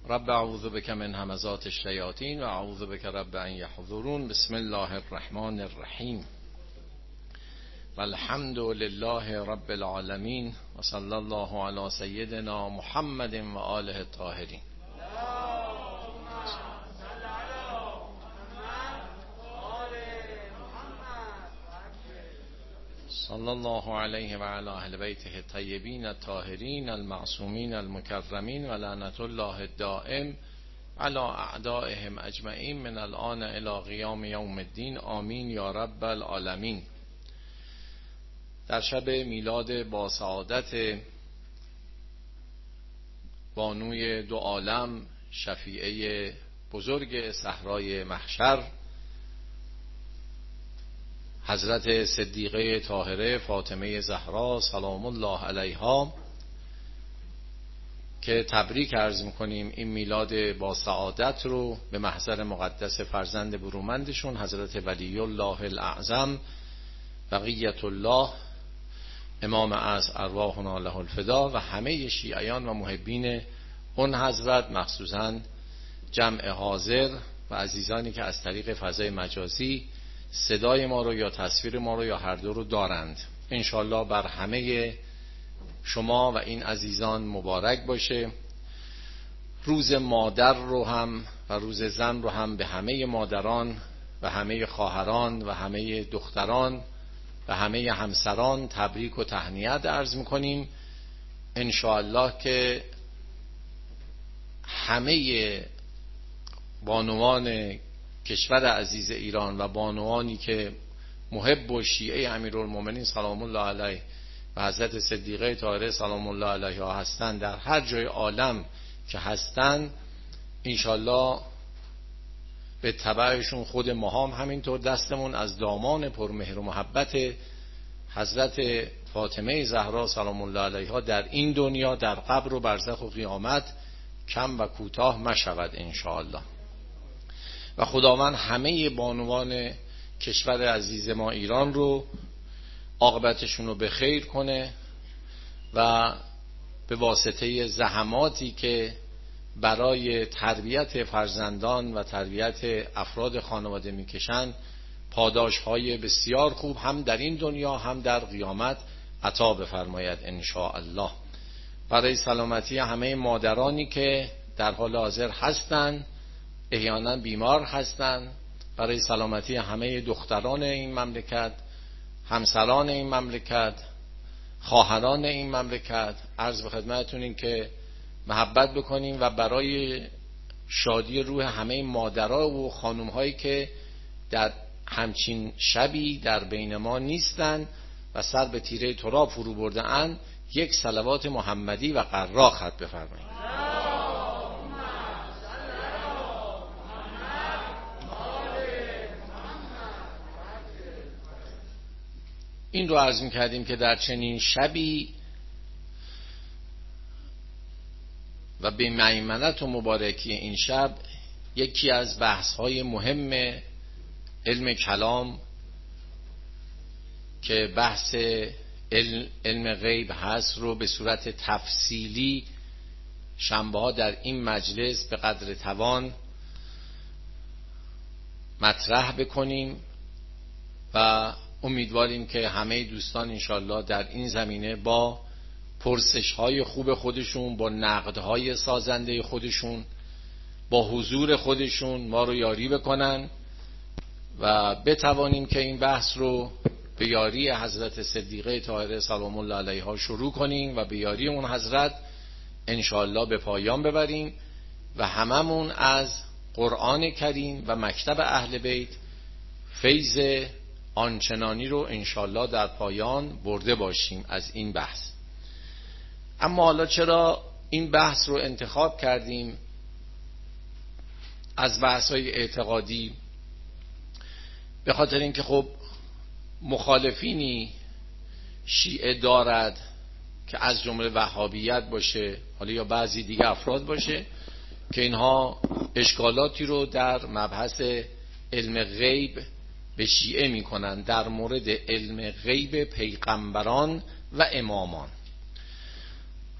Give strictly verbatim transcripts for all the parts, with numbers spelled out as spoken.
رب اعوذ بک من همزات الشیاطین و اعوذ بک رب ان یحضرون. بسم الله الرحمن الرحیم و الحمد لله رب العالمین و صلی الله علی سیدنا محمد و آله الطاهرین. صلی الله علیه و علی اهل بیته الطیبین الطاهرین المعصومین المکرمین و لعنت الله الدائم علی اعدائهم اجمعین من الان الی قیام یوم الدین. آمین یا رب العالمین. در شب میلاد با سعادت بانوی دو عالم، شفیعه بزرگ صحرای محشر، حضرت صدیقه طاهره فاطمه زهرا سلام الله علیها، که تبریک عرض میکنیم این میلاد با سعادت رو به محضر مقدس فرزند برومندشون حضرت ولی الله الاعظم بقیت الله امام از ارواحنا له الفدا و همه شیعیان و محبین اون حضرت، مخصوصا جمع حاضر و عزیزانی که از طریق فضای مجازی صدای ما رو یا تصویر ما رو یا هر دو رو دارند. انشالله بر همه شما و این عزیزان مبارک باشه. روز مادر رو هم و روز زن رو هم به همه مادران و همه خواهران و همه دختران و همه همسران تبریک و تهنیت عرض میکنیم. انشاءالله که همه بانوان کشور عزیز ایران و بانوانی که محب و شیعه امیرالمومنین سلام الله علیه و حضرت صدیقه طاهره سلام الله علیها هستند، در هر جای عالم که هستند، انشالله به تبعشون خود ما هم همینطور دستمون از دامان پرمهر و محبت حضرت فاطمه زهرا سلام الله علیها در این دنیا، در قبر و برزخ و قیامت کم و کوتاه مشود انشاءالله. و خداوند همه بانوان کشور عزیز ما ایران رو عاقبتشون رو به خیر کنه و به واسطه زحماتی که برای تربیت فرزندان و تربیت افراد خانواده میکشن پاداش‌های بسیار خوب هم در این دنیا هم در قیامت عطا بفرماید انشاءالله. برای سلامتی همه مادرانی که در حال حاضر هستند، احیانا بیمار هستند، برای سلامتی همه دختران این مملکت، همسران این مملکت، خواهران این مملکت، عرض به خدمتتون این که محبت بکنیم و برای شادی روح همه مادرها و خانم‌هایی که در همچین شبی در بین ما نیستند و سر به تیره تراب فرو برده اند، یک صلوات محمدی و قرا ختم بفرمایید. این رو عرض می‌کردیم که در چنین شبی و به میمنت و مبارکی این شب یکی از بحث‌های مهم علم کلام که بحث علم غیب هست رو به صورت تفصیلی شنبه‌ها در این مجلس به قدر توان مطرح بکنیم و امیدواریم که همه دوستان انشالله در این زمینه با پرسش‌های خوب خودشون، با نقدهای سازنده خودشون، با حضور خودشون ما رو یاری بکنن و بتوانیم که این بحث رو به یاری حضرت صدیقه طاهره سلام الله علیها شروع کنیم و به یاری اون حضرت انشالله به پایان ببریم و هممون از قرآن کریم و مکتب اهل بیت فیض آنچنانی رو انشالله در پایان برده باشیم از این بحث. اما حالا چرا این بحث رو انتخاب کردیم از بحث‌های اعتقادی؟ به خاطر اینکه خب مخالفینی شیعه دارد که از جمله وهابیت باشه، حالا یا بعضی دیگه افراد باشه، که اینها اشکالاتی رو در مبحث علم غیب به شیعه میکنن در مورد علم غیب پیغمبران و امامان.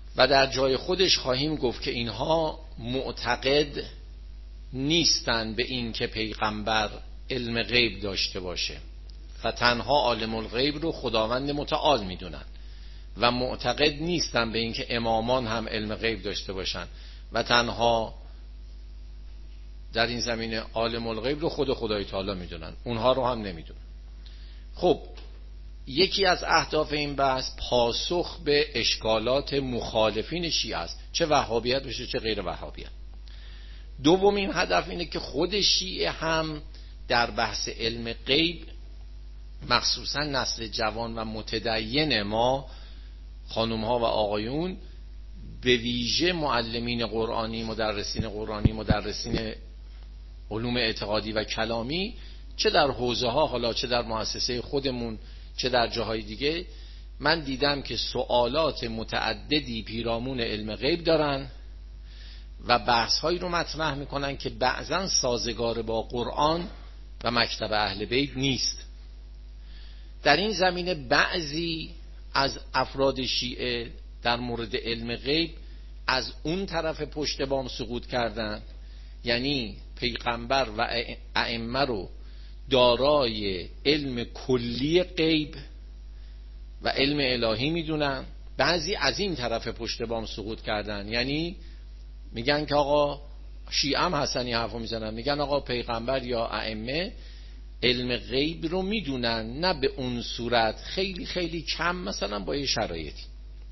و در جای خودش خواهیم گفت که اینها معتقد نیستن به این که پیغمبر علم غیب داشته باشه و تنها عالم الغیب رو خداوند متعال میدونن و معتقد نیستن به این که امامان هم علم غیب داشته باشن و تنها در این زمینه عالم الغیب رو خود خدای تعالی میدونن، اونها رو هم نمیدونن. خب یکی از اهداف این بحث پاسخ به اشکالات مخالفین شیعه است، چه وهابیت بشه چه غیر وهابیت. دومین هدف اینه که خود شیعه هم در بحث علم غیب، مخصوصا نسل جوان و متدین ما، خانم ها و آقایون، به ویژه معلمین قرآنی، مدرسین قرآنی، مدرسین علوم اعتقادی و کلامی، چه در حوزه ها، حالا چه در مؤسسه خودمون چه در جاهای دیگه، من دیدم که سوالات متعددی پیرامون علم غیب دارن و بحث هایی رو مطرح میکنن که بعضا سازگار با قرآن و مکتب اهل بیت نیست. در این زمینه بعضی از افراد شیعه در مورد علم غیب از اون طرف پشت بام سقوط کردن، یعنی پیغمبر و ائمه رو دارای علم کلی غیب و علم الهی میدونن. بعضی از این طرف پشت بام سقوط کردن، یعنی میگن که آقا، شیعه هم حسنی حرفو میزنن، میگن آقا پیغمبر یا ائمه علم غیب رو میدونن، نه به اون صورت، خیلی خیلی کم، مثلا با یه شرایطی.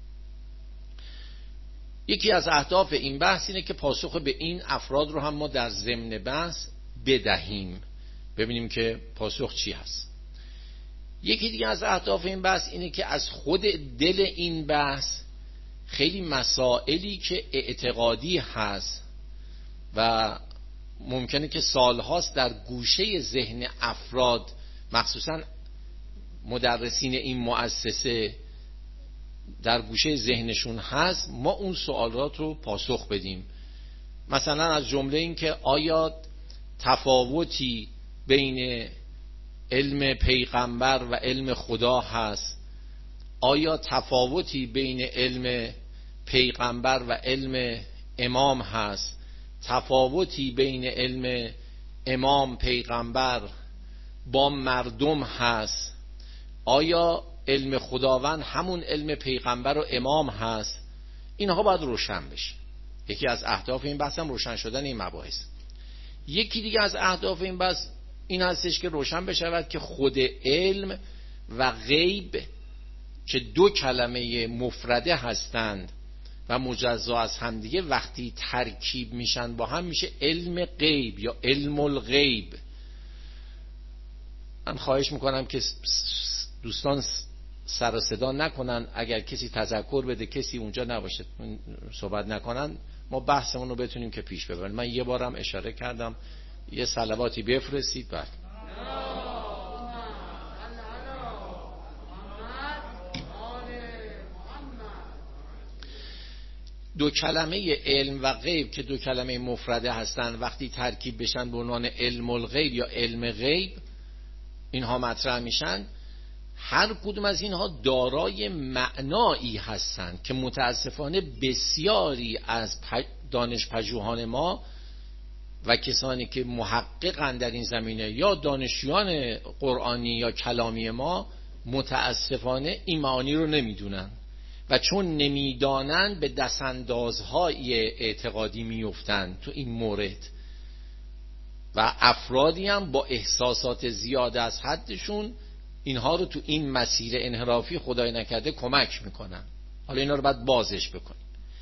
یکی از اهداف این بحث اینه که پاسخ به این افراد رو هم ما در ضمن بحث بدهیم، ببینیم که پاسخ چی هست. یکی دیگه از اهداف این بحث اینه که از خود دل این بحث خیلی مسائلی که اعتقادی هست و ممکنه که سالهاست در گوشه ذهن افراد، مخصوصا مدرسین این مؤسسه، در گوشه ذهنشون هست، ما اون سوالات رو پاسخ بدیم. مثلا از جمله این که آیا تفاوتی بین علم پیغمبر و علم خدا هست؟ آیا تفاوتی بین علم پیغمبر و علم امام هست؟ تفاوتی بین علم امام پیغمبر با مردم هست؟ آیا علم خداوند همون علم پیغمبر و امام هست؟ اینها باید روشن بشه. یکی از اهداف این بحث هم روشن شدن این مباحث. یکی دیگه از اهداف این بحث این هستش که روشن بشود که خود علم و غیب که دو کلمه مفرده هستند و مجزا از همدیگه، وقتی ترکیب میشن با هم میشه علم غیب یا علم الغیب. من خواهش میکنم که دوستان سر و صدا نکنن، اگر کسی تذکر بده کسی اونجا نباشه صحبت نکنن، ما بحثمون رو بتونیم که پیش ببریم. من یه بارم اشاره کردم یه صلواتی بفرستید. بعد دو کلمه علم و غیب که دو کلمه مفرده هستن، وقتی ترکیب بشن به عنوان علم الغیب یا علم غیب اینها مطرح میشن، هر کدوم از اینها دارای معنایی هستند که متاسفانه بسیاری از دانشپژوهان ما و کسانی که محققن در این زمینه یا دانشجویان قرآنی یا کلامی ما متاسفانه این معانی رو نمیدونن و چون نمیدانن به دستاندازهای اعتقادی میفتن تو این مورد و افرادی هم با احساسات زیاده از حدشون اینها رو تو این مسیر انحرافی خدای نکرده کمک میکنن. حالا اینا رو باید بازش بکنیم.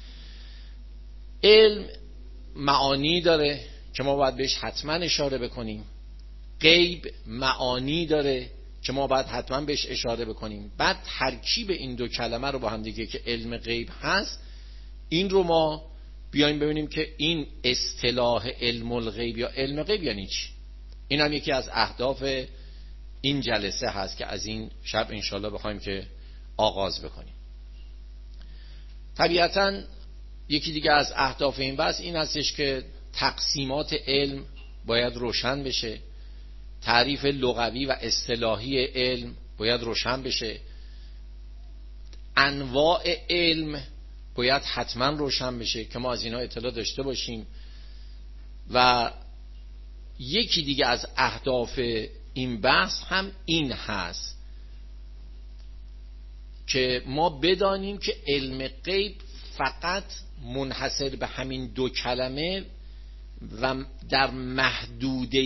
علم معانی داره که ما باید بهش حتما اشاره بکنیم. غیب معانی داره که ما باید حتما بهش اشاره بکنیم. بعد ترکیب این دو کلمه رو با هم دیگه که علم غیب هست، این رو ما بیایم ببینیم که این اصطلاح علم الغیب یا علم غیب یعنی چی. این هم یکی از اهداف این جلسه هست که از این شب انشالله بخوایم که آغاز بکنیم. طبیعتاً یکی دیگه از اهداف این بحث این هستش که تقسیمات علم باید روشن بشه، تعریف لغوی و اصطلاحی علم باید روشن بشه، انواع علم باید حتما روشن بشه که ما از اینا اطلاع داشته باشیم. و یکی دیگه از اهداف این بحث هم این هست که ما بدانیم که علم غیب فقط منحصر به همین دو کلمه و در محدوده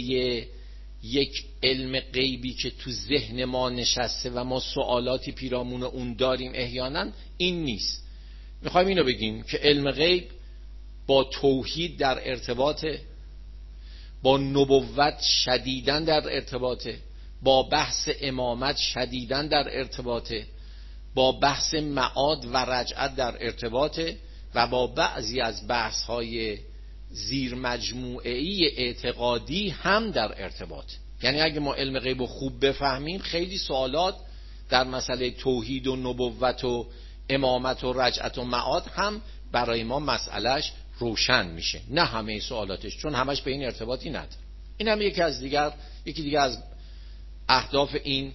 یک علم غیبی که تو ذهن ما نشسته و ما سوالاتی پیرامون اون داریم احیانا این نیست. میخوایم اینو بگیم که علم غیب با توحید در ارتباطه، با نبوت شدیداً در ارتباطه، با بحث امامت شدیداً در ارتباطه، با بحث معاد و رجعت در ارتباطه و با بعضی از بحث‌های زیر مجموعه‌ای اعتقادی هم در ارتباط. یعنی اگه ما علم غیب رو خوب بفهمیم خیلی سوالات در مسئله توحید و نبوت و امامت و رجعت و معاد هم برای ما مسئلهش روشن میشه، نه همه سوالاتش، چون همش به این ارتباطی نداره. این هم یکی از دیگر یکی دیگر از اهداف این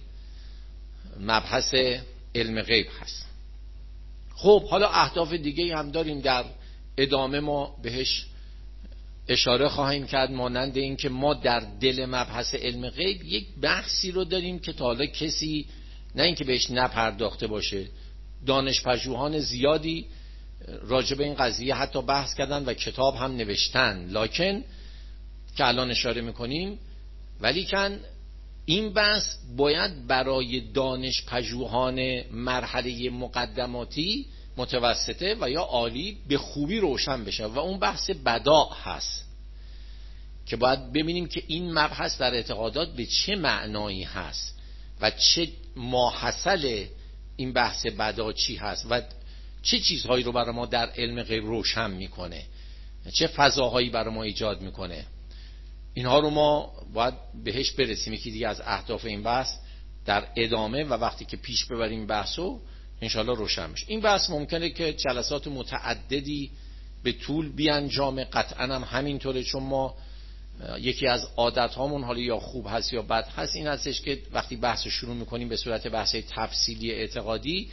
مبحث علم غیب هست. خب حالا اهداف دیگه هم داریم، در ادامه ما بهش اشاره خواهیم کرد، مانند این که ما در دل مبحث علم غیب یک بحثی رو داریم که تا حالا کسی نه اینکه بهش نپرداخته باشه، دانشپژوهان زیادی راجع به این قضیه حتی بحث کردن و کتاب هم نوشتن، لکن که الان اشاره میکنیم، ولیکن این بحث باید برای دانشپژوهان مرحله مقدماتی، متوسطه و یا عالی به خوبی روشن بشه و اون بحث بداع هست که باید ببینیم که این مبحث در اعتقادات به چه معنایی هست و چه ماحصل این بحث بداع چی هست و چه چیزهایی رو برای ما در علم غیب روشن میکنه، چه فضاهایی برای ما ایجاد میکنه. اینها رو ما باید بهش برسیم. یکی دیگه از اهداف این بحث در ادامه و وقتی که پیش ببریم بحثو انشالله روشن میشه. این بحث ممکنه که جلسات متعددی به طول بیانجامه، قطعا هم همینطوره، چون ما یکی از عادت هامون حالا یا خوب هست یا بد هست این هستش که وقتی بحث شروع میکنیم به صورت بحث تفصیلی اعتقادی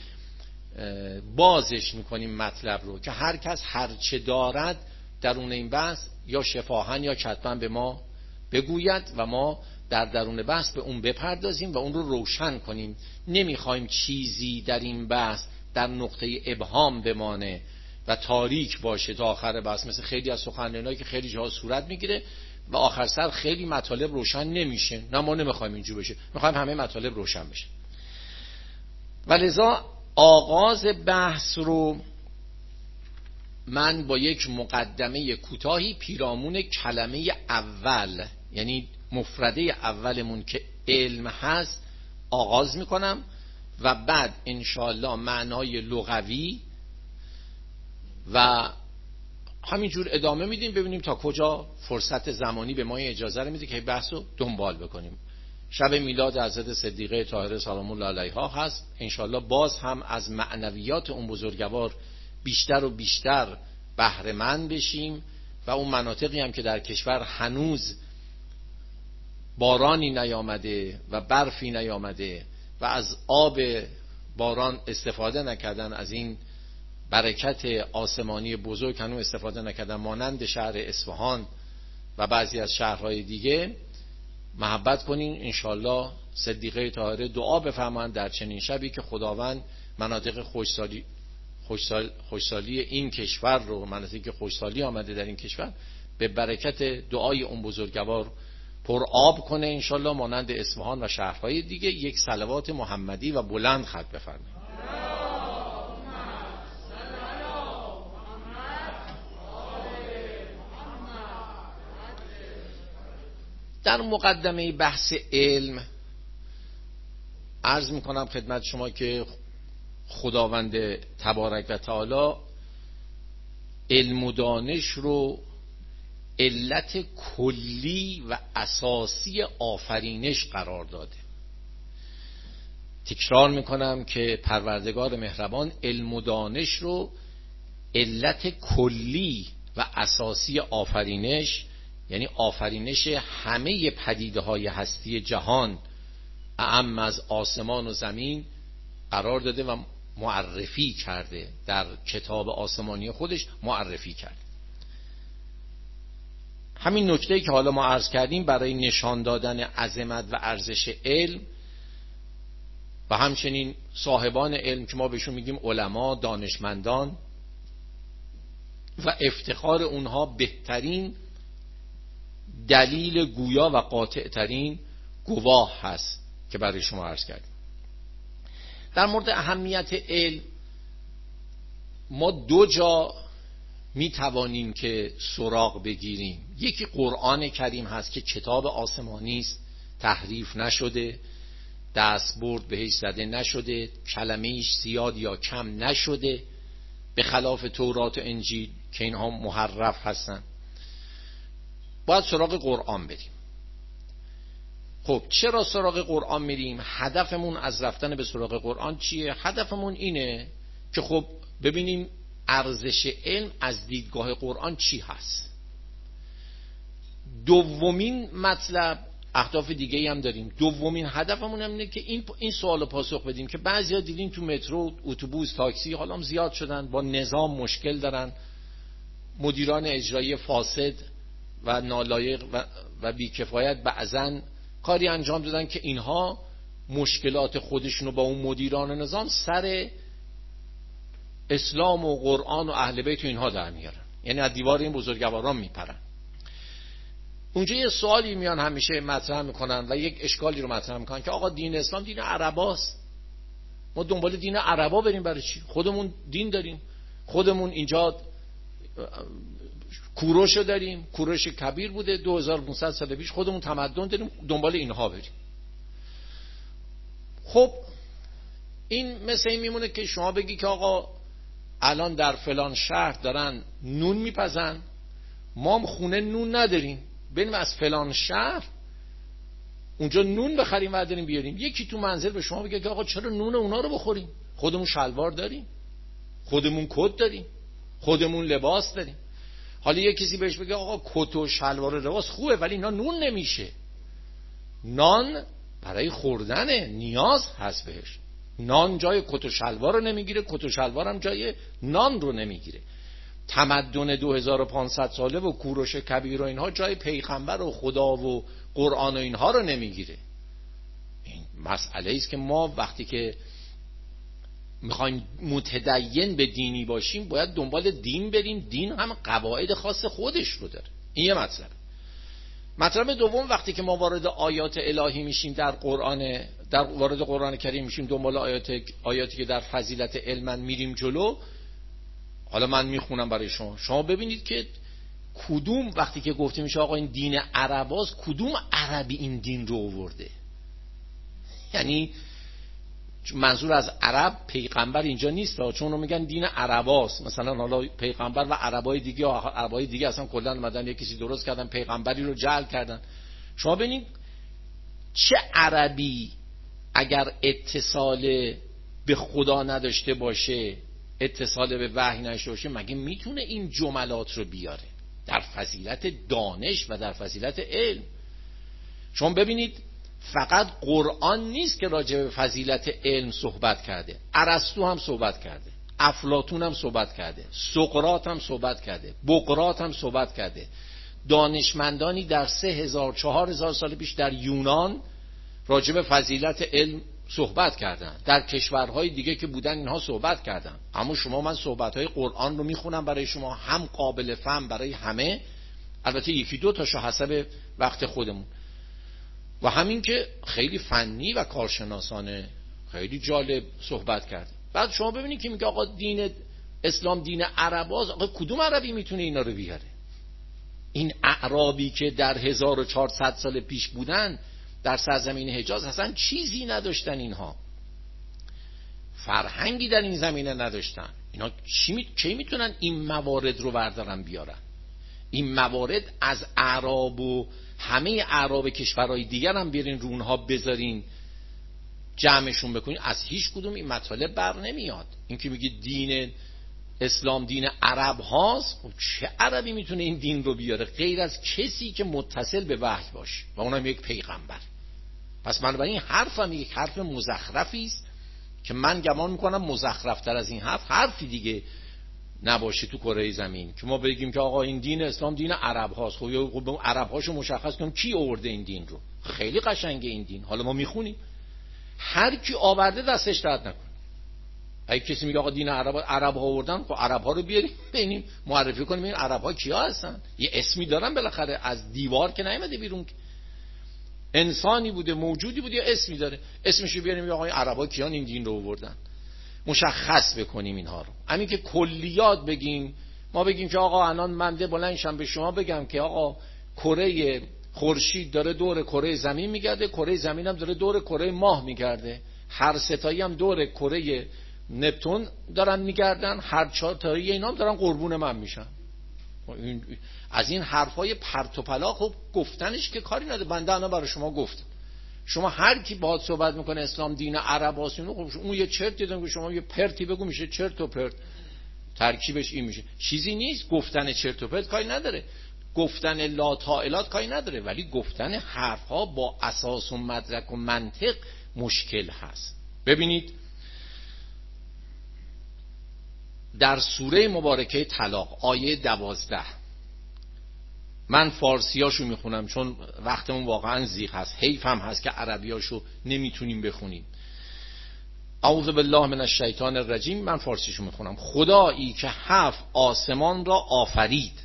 بازش میکنیم مطلب رو که هر کس هر چه دارد درون این بحث یا شفاهاً یا کتباً به ما بگوید و ما در درون بحث به اون بپردازیم و اون رو روشن کنیم. نمیخوایم چیزی در این بحث در نقطه ابهام بمانه و تاریک باشه تا آخر بحث، مثل خیلی از سخنرانی‌هایی که خیلی جاها صورت میگیره و آخر سر خیلی مطالب روشن نمیشه. نه، ما نمیخوایم اینجور بشه، میخوایم همه مطالب روشن بشه. ولذا آغاز بحث رو من با یک مقدمه کوتاهی پیرامون کلمه اول، یعنی مفرده اولمون که علم هست، آغاز میکنم و بعد انشاءالله معنای لغوی و همینجور ادامه میدیم، ببینیم تا کجا فرصت زمانی به ما اجازه رو میده که بحث رو دنبال بکنیم. شب میلاد حضرت صدیقه طاهره سلام الله علیها هست، انشاءالله باز هم از معنویات اون بزرگوار بیشتر و بیشتر بهره مند بشیم و اون مناطقی هم که در کشور هنوز بارانی نیامده و برفی نیامده و از آب باران استفاده نکردن، از این برکت آسمانی بزرگ هنوز استفاده نکردن، مانند شهر اصفهان و بعضی از شهرهای دیگه، محبت کنین انشالله صدیقه طاهره دعا بفرمایند در چنین شبی که خداوند مناطق خوشسالی خوشسال خوشسالی این کشور رو، مناطقی که خوشسالی آمده در این کشور، به برکت دعای اون بزرگوار پر آب کنه انشالله، مانند اصفهان و شهرهای دیگه. یک صلوات محمدی و بلند خط بفرمایید. در مقدمه بحث علم عرض میکنم خدمت شما که خداوند تبارک و تعالی علم و دانش رو علت کلی و اساسی آفرینش قرار داده. تکرار میکنم که پروردگار مهربان علم و دانش رو علت کلی و اساسی آفرینش، یعنی آفرینش همه پدیده های هستی جهان اعم از آسمان و زمین قرار داده و معرفی کرده، در کتاب آسمانی خودش معرفی کرده. همین نکته‌ای که حالا ما عرض کردیم برای نشان دادن عظمت و ارزش علم و همچنین صاحبان علم که ما بهشون میگیم علما، دانشمندان، و افتخار اونها بهترین دلیل گویا و قاطع ترین گواه هست که برای شما عرض کردیم. در مورد اهمیت علم ما دو جا می توانیم که سراغ بگیریم. یکی قرآن کریم هست که کتاب آسمانی است، تحریف نشده، دستبرد بهش زده نشده، کلمه‌ایش زیاد یا کم نشده، به خلاف تورات و انجیل که اینها محرف هستن. باید سراغ قرآن بریم. خب چرا سراغ قرآن میریم؟ هدفمون از رفتن به سراغ قرآن چیه؟ هدفمون اینه که خب ببینیم ارزش علم از دیدگاه قرآن چی هست. دومین مطلب، اهداف دیگه‌ای هم داریم. دومین هدفمون هم اینه که این این سوالو پاسخ بدیم که بعضیا دیدیم تو مترو، اتوبوس، تاکسی حالا هم زیاد شدن، با نظام مشکل دارن، مدیران اجرایی فاسد و نالایق و, و بیکفایت بعضن کاری انجام دادن که اینها مشکلات خودشونو با اون مدیران نظام سر اسلام و قرآن و اهل بیت و اینها در میارن، یعنی از دیوار این بزرگواران میپرن. اونجا یه سوالی میان همیشه مطرح میکنن و یک اشکالی رو مطرح میکنن که آقا دین اسلام دین عرباست، ما دنبال دین عربا بریم برای چی؟ خودمون دین داریم، خودمون اینجا کوروش داریم، کوروش کبیر بوده دو هزار و پانصد سال پیش، خودمون تمدن داریم، دنبال اینها بریم. خب این مثل این میمونه که شما بگی که آقا الان در فلان شهر دارن نون میپزن، ما هم خونه نون نداریم، بریم از فلان شهر اونجا نون بخریم و داریم بیاریم. یکی تو منزل به شما بگه که آقا چرا نون اونا رو بخوریم؟ خودمون شلوار داریم، خودمون کت داریم، خودمون لباس داریم. حالا یه کسی بهش بگه آقا کت و شلوار و لباس خوبه ولی اینا نون نمیشه. نان برای خوردنه، نیاز هست بهش. نان جای کت و شلوار رو نمیگیره، کت و شلوار هم جای نان رو نمیگیره. تمدن دو هزار و پانصد ساله و کوروش کبیر و اینها جای پیغمبر و خدا و قرآن و اینها رو نمیگیره. این مسئله است که ما وقتی که میخوایم متدین به دینی باشیم باید دنبال دین بریم. دین هم قواعد خاص خودش رو داره. این یه مطلب. مطلب دوم، وقتی که ما وارد آیات الهی میشیم در قرآن، در وارد قرآن کریم میشیم، دنبال آیات آیاتی که در فضیلت علم میریم جلو. حالا من میخونم برای شما، شما ببینید که کدوم وقتی که گفته میشه آقا این دین عرباست، کدوم عربی این دین رو آورده؟ یعنی منظور از عرب پیغمبر اینجا نیست، چون رو میگن دین عرباست، مثلا حالا پیغمبر و عربای دیگه عربای دیگه اصلا کلا اومدن یه کسی درست کردن، پیغمبری رو جعل کردن. شما ببینید چه عربی اگر اتصال به خدا نداشته باشه، اتصال به وحی نداشته باشه، مگه میتونه این جملات رو بیاره در فضیلت دانش و در فضیلت علم؟ شما ببینید فقط قرآن نیست که راجع به فضیلت علم صحبت کرده، ارسطو هم صحبت کرده، افلاطون هم صحبت کرده، سقراط هم صحبت کرده، بقراط هم صحبت کرده. دانشمندانی در سه هزار چهار هزار سال پیش در یونان راجع به فضیلت علم صحبت کردن، در کشورهای دیگه که بودن اینها صحبت کردن. اما شما، من صحبتهای قرآن رو میخونم برای شما، هم قابل فهم برای همه، البته یکی دو تاشو حسب وقت خودمون، و همین که خیلی فنی و کارشناسانه خیلی جالب صحبت کرده. بعد شما ببینید که میگه آقا دین اسلام دین عرباست، آقا کدوم عربی میتونه اینا رو بیاره؟ این اعرابی که در هزار و چهارصد سال پیش بودن در سرزمین حجاز اصلا چیزی نداشتن، اینها فرهنگی در این زمینه نداشتن. اینا چی می... چی میتونن این موارد رو بردارن بیارن؟ این موارد از اعراب و همه اعراب کشورهای دیگر هم بیارین رو اونها بذارین جمعشون بکنین، از هیچ کدوم این مطالب بر نمیاد. این که میگه دین اسلام دین عرب هاست، چه عربی میتونه این دین رو بیاره غیر از کسی که متصل به وحی باشه و اونم یک پیغمبر؟ پس بنابراین حرفم یک حرف مزخرفی است که من گمان میکنم مزخرفتر از این حرف حرفی دیگه نباشه تو کره زمین که ما بگیم که آقا این دین اسلام دین عرب هاست. خب یا خب عرب هاشو مشخص کنیم کی آورده این دین رو. خیلی قشنگه این دین، حالا ما میخونیم هر کی آورده دستش درد نکنه. اگه کسی میگه آقا دین عرب عرب ها آوردن، خب عرب ها رو بیاریم ببینیم معرفی کنیم این عرب ها کیا هستن. یه اسمی دارن بالاخره، از دیوار که نیومده بیرون، انسانی بوده موجودی بوده یا اسمی داره، اسمشو بیاریم آقا این عرب ها کیان این دین رو آوردن، مشخص بکنیم اینها رو. همین که کلیات بگیم، ما بگیم که آقا الان منده بلندشم به شما بگم که آقا کره خورشید داره دور کره زمین میگرده، کره زمین هم داره دور کره ماه میگرده، هر ستایی هم دور کره نپتون دارن میگردن، هر چهار تایی اینا هم دارن قربون من میشن. از این حرفای پرت و پلا خب گفتنش که کاری نداره. بنده الان برای شما گفتم، شما هر کی باهات صحبت میکنه اسلام دین عرب است، خب اون یه چرت دیدم که شما یه پرتی بگو میشه چرت و پرت، ترکیبش این میشه. چیزی نیست گفتن چرت و پرت، کاری نداره. گفتن لا طائلات کاری نداره، ولی گفتن حرفها با اساس و مدرک و منطق مشکل هست. ببینید در سوره مبارکه طلاق آیه دوازده، من فارسیاشو میخونم چون وقتمون واقعا زیغ هست، حیف هم هست که عربیاشو نمیتونیم بخونیم. اعوذ بالله من الشیطان الرجیم، من فارسیشو میخونم. خدایی که هفت آسمان را آفرید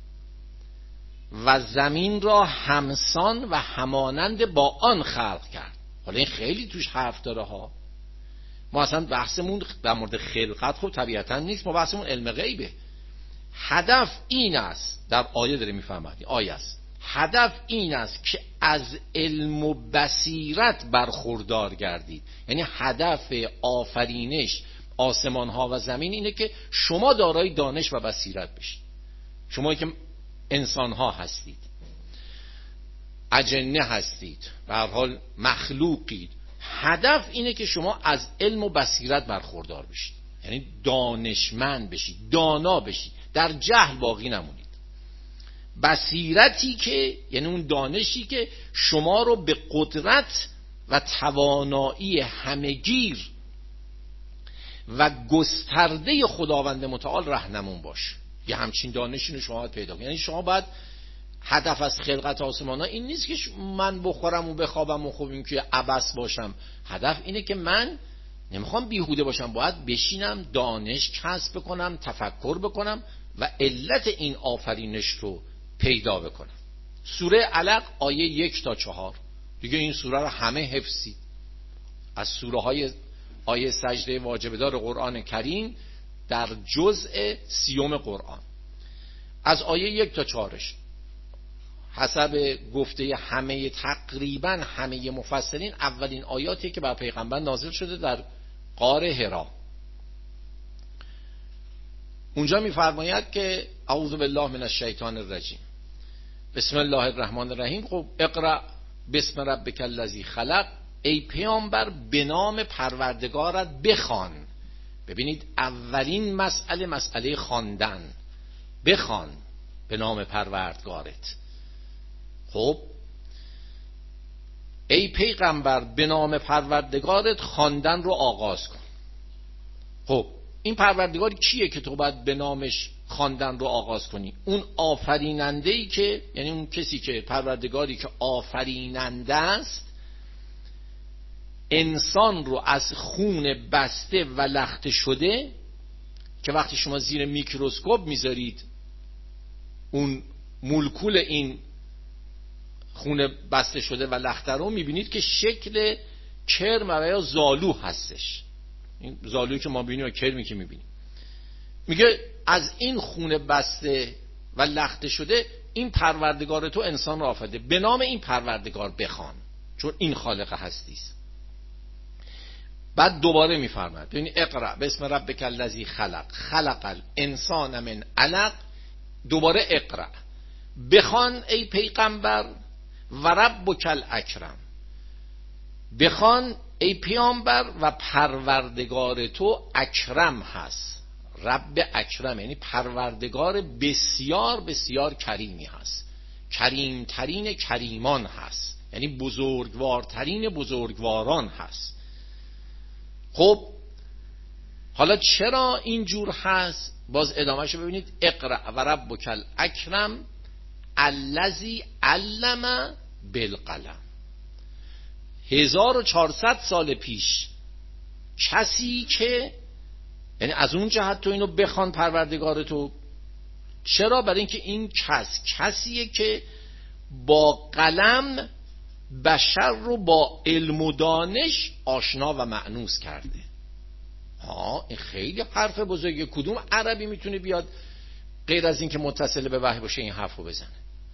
و زمین را همسان و همانند با آن خلق کرد. حالا این خیلی توش حرف داره ها. ما اصلا بحثمون در مورد خلقت خب طبیعتا نیست، ما بحثمون علم غیبه. هدف این است، در آیه داره میفهمد، آیه است، هدف این است که از علم و بصیرت برخوردار گردید. یعنی هدف آفرینش آسمان ها و زمین اینه که شما دارای دانش و بصیرت بشید. شما که انسان ها هستید، اجنه هستید، به هر حال مخلوقید، هدف اینه که شما از علم و بصیرت برخوردار بشید، یعنی دانشمند بشید، دانا بشید، در جهل باقی نمونید. بصیرتی که یعنی اون دانشی که شما رو به قدرت و توانایی همگیر و گسترده خداوند متعال رهنمون باشه. یه همچین دانشی رو شما باید پیدا کنید. یعنی شما باید، هدف از خلقت آسمان ها این نیست که من بخورم و بخوابم و خوب این که عبث باشم. هدف اینه که من نمیخوام بیهوده باشم، باید بشینم دانش کسب بکنم، تفکر بکنم و علت این آفرینش رو پیدا بکنم. سوره علق آیه یک تا چهار دیگه این سوره رو همه حفظید، از سوره های آیه سجده واجبدار قرآن کریم در جزء سیوم قرآن. از آیه یک تا چهارش حسب گفته همه تقریبا همه مفسرین اولین آیاتی که بر پیغمبر نازل شده در غار حرا. اونجا میفرماید که اعوذ بالله من الشیطان الرجیم بسم الله الرحمن الرحیم. خب اقرأ بسم ربک الذی خلق، ای پیامبر به نام پروردگارت بخوان. ببینید اولین مسئله مسئله خواندن، بخوان به نام پروردگارت. خب ای پیغمبر به نام پروردگارت خواندن رو آغاز کن. خب این پروردگار کیه که تو باید به نامش خواندن رو آغاز کنی؟ اون آفریننده‌ای که، یعنی اون کسی که پروردگاری که آفریننده است، انسان رو از خون بسته و لخته شده که وقتی شما زیر میکروسکوپ میذارید اون مولکول این خون بسته شده و لخته رو میبینید که شکل کرم و یا زالو هستش. این زالویی که ما ببینیم و کرمی که میبینیم، میگه از این خون بسته و لخته شده این پروردگار تو انسان رو آفریده، به نام این پروردگار بخوان چون این خالق هستی است. بعد دوباره میفرماد ببین اقرأ بسم ربک الذی خلق خلق الانسان من علق. دوباره اقرأ، بخوان ای پیغمبر، و ربک الاکرم، بخوان ای پیامبر و پروردگار تو اکرم هست. رب اکرم یعنی پروردگار بسیار بسیار کریمی هست، کریمترین کریمان هست، یعنی بزرگوارترین بزرگواران هست. خب حالا چرا اینجور هست؟ باز ادامهشو ببینید. اقرأ و ربک الاکرم الذی علم بالقلم. هزار و چهارصد سال پیش کسی که، یعنی از اون جهت تو اینو بخوان پروردگار تو. چرا؟ برای اینکه این کس کسیه که با قلم بشر رو با علم و دانش آشنا و مأنوس کرده. ها، این خیلی حرف بزرگه. کدوم عربی میتونه بیاد غیر از این که متصل به وحی باشه این حرفو بزنه؟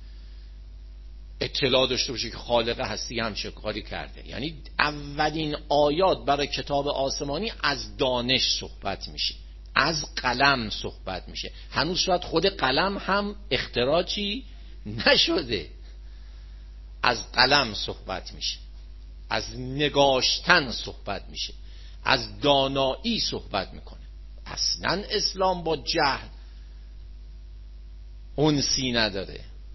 اطلاع داشته باشه که خالق هستی همچه کاری کرده. یعنی اولین آیات برای کتاب آسمانی از دانش صحبت میشه، از قلم صحبت میشه. هنوز شاید خود قلم هم اختراعی نشده. از قلم صحبت میشه، از نگاشتن صحبت میشه، از دانایی صحبت میکنه. اصلا اسلام با جهل انسی نداره.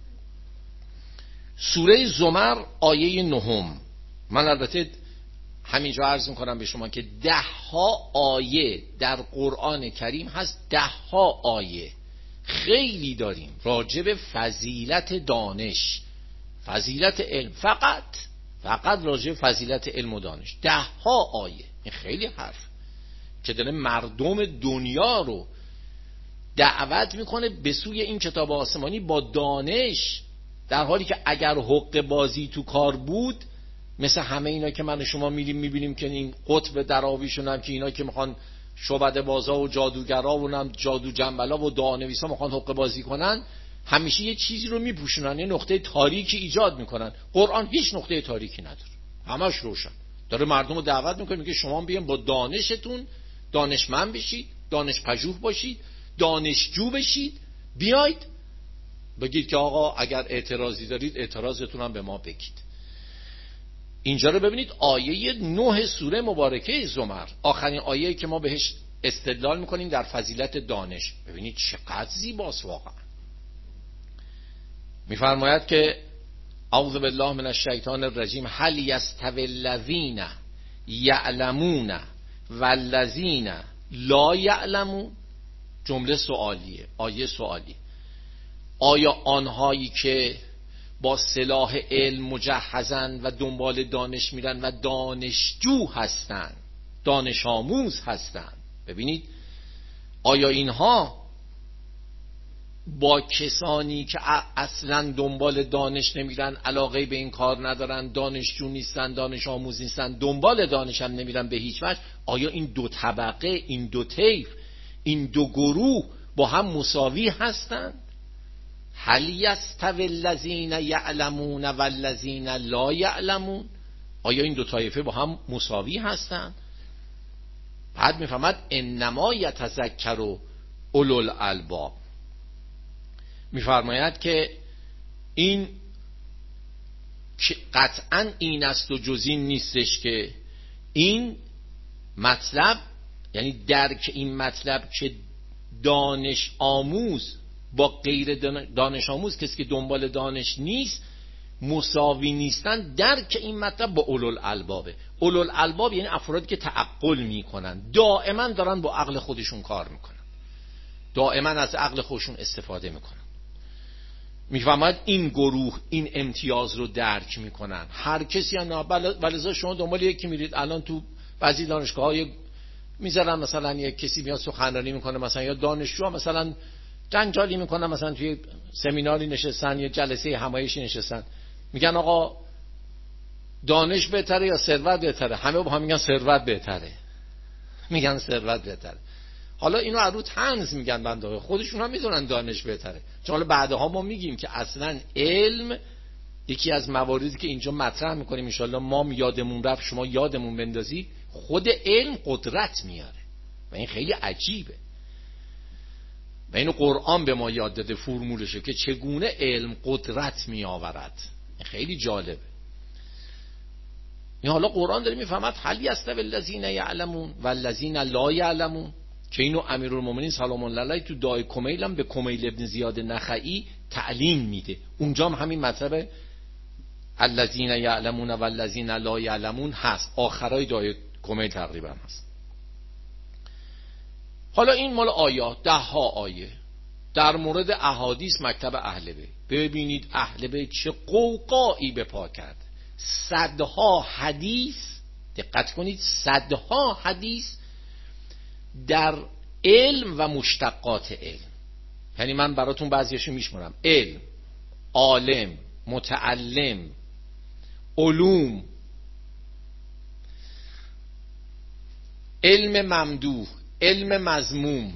سوره زمر آیه نهم. من البته همینجا عرض میکنم به شما که ده ها آیه در قرآن کریم هست. ده ها آیه خیلی داریم راجع به فضیلت دانش، فضیلت علم، فقط فقط راجع به فضیلت علم و دانش. ده ها آیه. این خیلی حرف که داره مردم دنیا رو دعوت میکنه به سوی این کتاب آسمانی با دانش، در حالی که اگر حق بازی تو کار بود، مثل همه اینا که من و شما میریم میبینیم که این قطب دراویشون هم که اینا که میخوان شعبده بازا و جادوگرا و نم جادو جنبلا و دعانویسا میخوان حق بازی کنن، همیشه یه چیزی رو میپوشونن، یه نقطه تاریکی ایجاد میکنن. قرآن هیچ نقطه تاریکی نداره، همش روشن. داره مردم رو دعوت میکنه، میگه شما بیاین با دانشتون دانشمند بشید، دانش پژوه باشید، دانشجو بشید، بیاید بگید که آقا اگر اعتراضی دارید اعتراضتون هم به ما بگید. اینجا رو ببینید، آیه نه سوره مبارکه زمر، آخرین آیه‌ای که ما بهش استدلال میکنیم در فضیلت دانش. ببینید چقدر زیباست واقعا. میفرماید که اعوذ بالله من الشیطان الرجیم هل یستوی الذین یعلمون والذین لا یعلمون. جمله سوالیه، آیه سوالی. آیا آنهایی که با سلاح علم مجهزن و دنبال دانش میرن و دانشجو هستن، دانش آموز هستن، ببینید آیا اینها با کسانی که اصلا دنبال دانش نمیرن، علاقه به این کار ندارن، دانشجو نیستن، دانش آموز نیستن، دنبال دانش هم نمیرن به هیچ وجه، آیا این دو طبقه، این دو طیف، این دو گروه با هم مساوی هستند؟ هل یستوی الذین یعلمون والذین لا یعلمون. آیا این دو طایفه با هم مساوی هستند؟ بعد میفهمد انما یتذکر اولو الالباب. میفرماید که این قطعا این است و جز این نیستش که این مطلب، یعنی درک این مطلب که دانش آموز با غیر دانش آموز، کسی که دنبال دانش نیست، مساوی نیستن، درک این مطلب با اولو الالبابه. اولو الالباب یعنی افرادی که تعقل میکنن، دائما دارن با عقل خودشون کار میکنن، دائما از عقل خودشون استفاده میکنن. میفهمد این گروه این امتیاز رو درک میکنن. هر کسی هم ولذا شما دنبال یکی میرید الان تو بعضی دانشگاه های میذارن مثلا یک کسی میاد سخنرانی میکنه، مثلا یا دانشجو مثلا جنجالی میکنن، مثلا توی سمیناری نشستن یا جلسه همایشی نشستن، میگن آقا دانش بهتره یا ثروت بهتره؟ همه با هم میگن ثروت بهتره، میگن ثروت بهتره. حالا اینو از رو طنز میگن، بنده خودشون هم میدونن دانش بهتره. چون حالا بعدها ما میگیم که اصلا علم، یکی از مواردی که اینجا مطرح میکنیم ان شاءالله ما یادمون رفت شما یادمون بندازید، خود علم قدرت میاره و این خیلی عجیبه. و اینو قرآن به ما یاد داده، فرمولشه که چگونه علم قدرت می آورد. این خیلی جالبه. این حالا قرآن داره میفهمد هل یستوی الذین یعلمون والذین لا یعلمون، که اینو امیرالمومنین سلام الله علیه تو دعای کمیل هم به کمیل ابن زیاد نخعی تعلیم میده. اونجا هم همین مطلب الذین یعلمون والذین لا یعلمون هست، آخرای دعای کمیل تقریبا هست. حالا این مال آیات، ده ها آیه در مورد احادیث مکتب اهل بیت. ببینید اهل بیت چه قوقایی به پا کرد. صدها حدیث، دقت کنید، صدها حدیث در علم و مشتقات علم. یعنی من براتون بعضیاشو میشمارم: علم، عالم، متعلم، علوم، علم ممدوح، علم مذموم،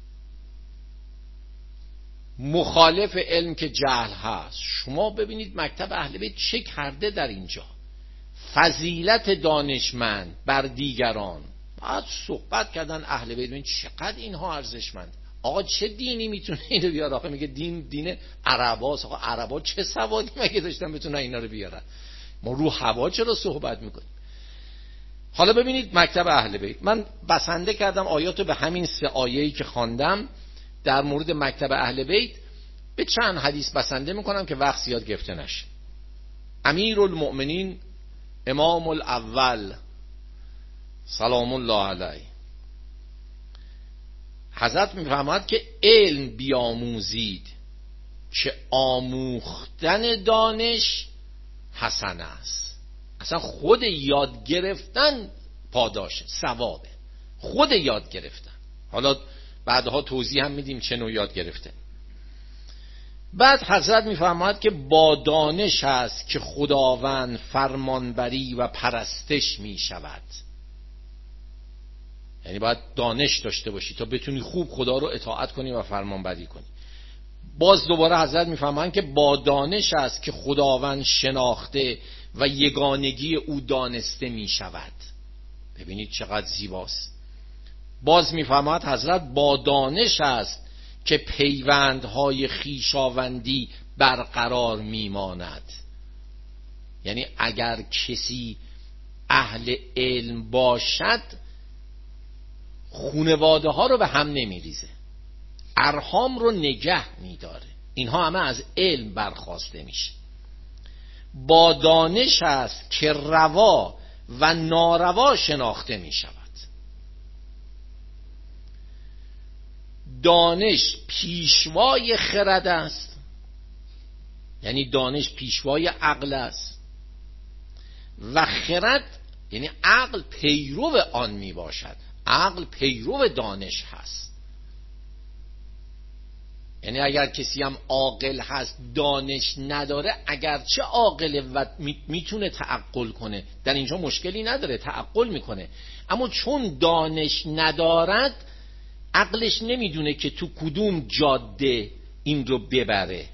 مخالف علم که جهل هست. شما ببینید مکتب اهل بیت چه کرده در اینجا. فضیلت دانشمند بر دیگران. بعد صحبت کردن اهل بیت، ببین چقدر اینها ارزشمند. آقا چه دینی میتونه اینو بیاره؟ آقا میگه دین دین عرباست. آقا عربا چه سوادی مگه داشتن بتونن اینا رو بیارن؟ ما رو هوا چرا صحبت میکنیم؟ حالا ببینید مکتب اهل بیت، من بسنده کردم آیاتو به همین سه آیه‌ای که خواندم در مورد مکتب اهل بیت. به چند حدیث بسنده میکنم که وقت زیاد گرفته نشه. امیرالمؤمنین امام الاول سلام الله علیه حضرت میفرماید که علم بیاموزید که آموختن دانش حسن است. اصلا خود یاد گرفتن پاداشه، ثوابه. خود یاد گرفتن. حالا بعدها توضیح هم میدیم چه نوع یاد گرفته. بعد حضرت میفرماید که با دانش است که خداوند فرمانبری و پرستش میشود. یعنی باید دانش داشته باشی تا بتونی خوب خدا رو اطاعت کنی و فرمانبری کنی. باز دوباره حضرت میفرمایند که با دانش است که خداوند شناخته و یگانگی او دانسته میشود. ببینید چقدر زیباست. باز میفرماید حضرت با دانش است که پیوندهای خویشاوندی برقرار میماند. یعنی اگر کسی اهل علم باشد خونواده ها رو به هم نمیریزه، ارحام رو نگه میداره. اینها همه از علم برخواسته میشه. با دانش است که روا و ناروا شناخته میشود. دانش پیشوای خرد است، یعنی دانش پیشوای عقل است و خرد یعنی عقل پیرو آن می باشد. عقل پیرو دانش هست. یعنی اگر کسی هم عاقل هست دانش نداره، اگرچه عاقله و میتونه تعقل کنه، در اینجا مشکلی نداره، تعقل میکنه، اما چون دانش ندارد عقلش نمیدونه که تو کدوم جاده این رو ببره.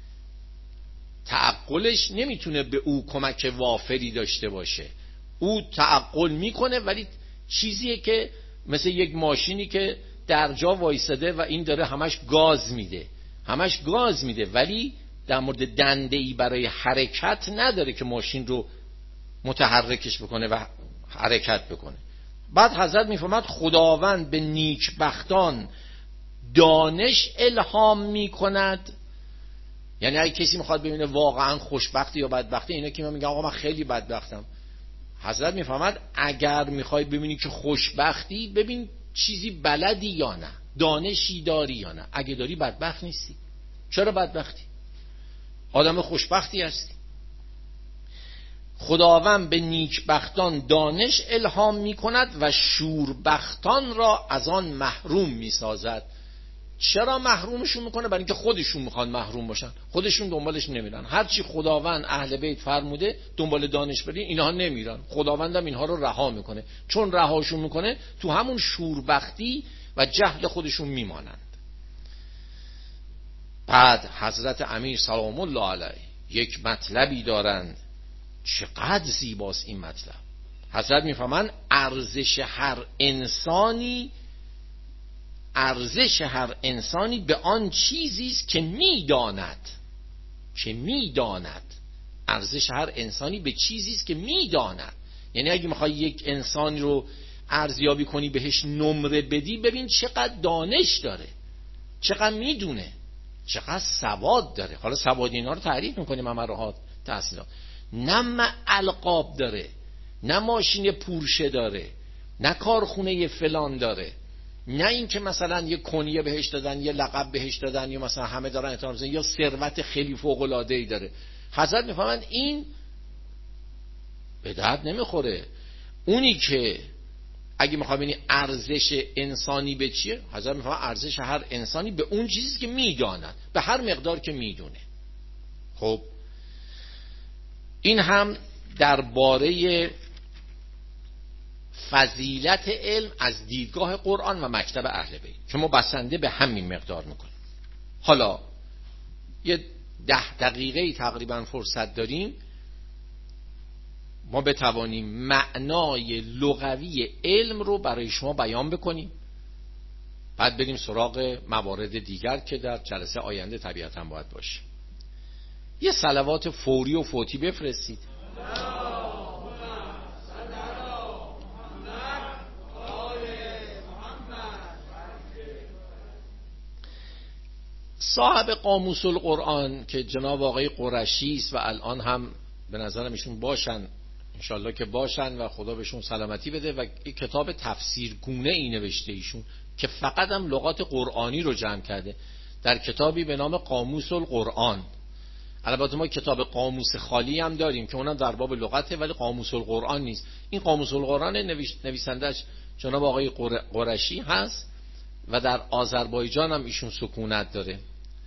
تعقلش نمیتونه به او کمک وافری داشته باشه. او تعقل میکنه ولی چیزیه که مثل یک ماشینی که در جا وایساده و این داره همش گاز میده همش گاز میده ولی در مورد دنده‌ای برای حرکت نداره که ماشین رو متحرکش بکنه و حرکت بکنه. بعد حضرت میفرماد خداوند به نیکبختان دانش الهام میکند. یعنی اگه کسی میخواد ببینه واقعا خوشبختی یا بدبختی، اینا که من میگم آقا من خیلی بدبختم، حضرت میفرماد اگر میخوای ببینی که خوشبختی، ببین چیزی بلدی یا نه، دانشی داری یا نه. اگه داری بدبخت نیستی. چرا بدبختی؟ آدم خوشبختی هستی. خداوند به نیکبختان دانش الهام میکند و شوربختان را از آن محروم میسازد. چرا محرومشون میکنه؟ برای اینکه خودشون میخوان محروم باشن، خودشون دنبالش نمیرن. هرچی خداوند اهل بیت فرموده دنبال دانش برین، اینها نمیرن. خداوندم اینها رو رها میکنه. چون رهاشون میکنه تو همون شوربختی و جهل خودشون میمانند. بعد حضرت امیر سلام الله علیه یک مطلبی دارند، چقدر زیباست این مطلب. حضرت میفهمن ارزش هر انسانی ارزش هر انسانی به آن چیزی است که میداند که میداند ارزش هر انسانی به چیزی است که میداند. یعنی اگه میخوای یک انسانی رو ارزیابی کنی، بهش نمره بدی، ببین چقدر دانش داره، چقدر میدونه، چقدر سواد داره. حالا سواد اینا رو تعریف میکنیم، امرات تحصیلات. نه القاب داره، نه ماشین پورشه داره، نه کارخونه فلان داره، نه اینکه مثلا یه کنیه بهش دادن، یه لقب بهش دادن، یا مثلا همه دارن احترام می‌ذارن، یا ثروت خیلی فوق العاده‌ای داره. حضرت میفهمن این به درد نمیخوره. اونی که اگه میخوام ببینی ارزش انسانی به چیه، حضرت میفهمن ارزش هر انسانی به اون چیزی که میداند، به هر مقدار که میدونه. خب این هم درباره فضیلت علم از دیدگاه قرآن و مکتب اهل بیت که ما بسنده به همین مقدار میکنیم. حالا یه ده دقیقه تقریبا فرصت داریم ما بتوانیم معنای لغوی علم رو برای شما بیان بکنیم، بعد بریم سراغ موارد دیگر که در جلسه آینده طبیعتاً باید باشه. یه صلوات فوری و فوتی بفرستید. صاحب قاموس القرآن که جناب آقای قرشی است و الان هم به نظرم ایشون باشن، انشالله که باشن و خدا بهشون سلامتی بده، و کتاب تفسیرگونه ای نوشته ایشون که فقط هم لغات قرآنی رو جمع کرده در کتابی به نام قاموس القرآن. البته ما کتاب قاموس خالی هم داریم که اونم در باب لغته، ولی قاموس القرآن نیست. این قاموس القرآن نویسندش جناب آقای قرشی هست و در آذربایجان هم ایشون سکونت داره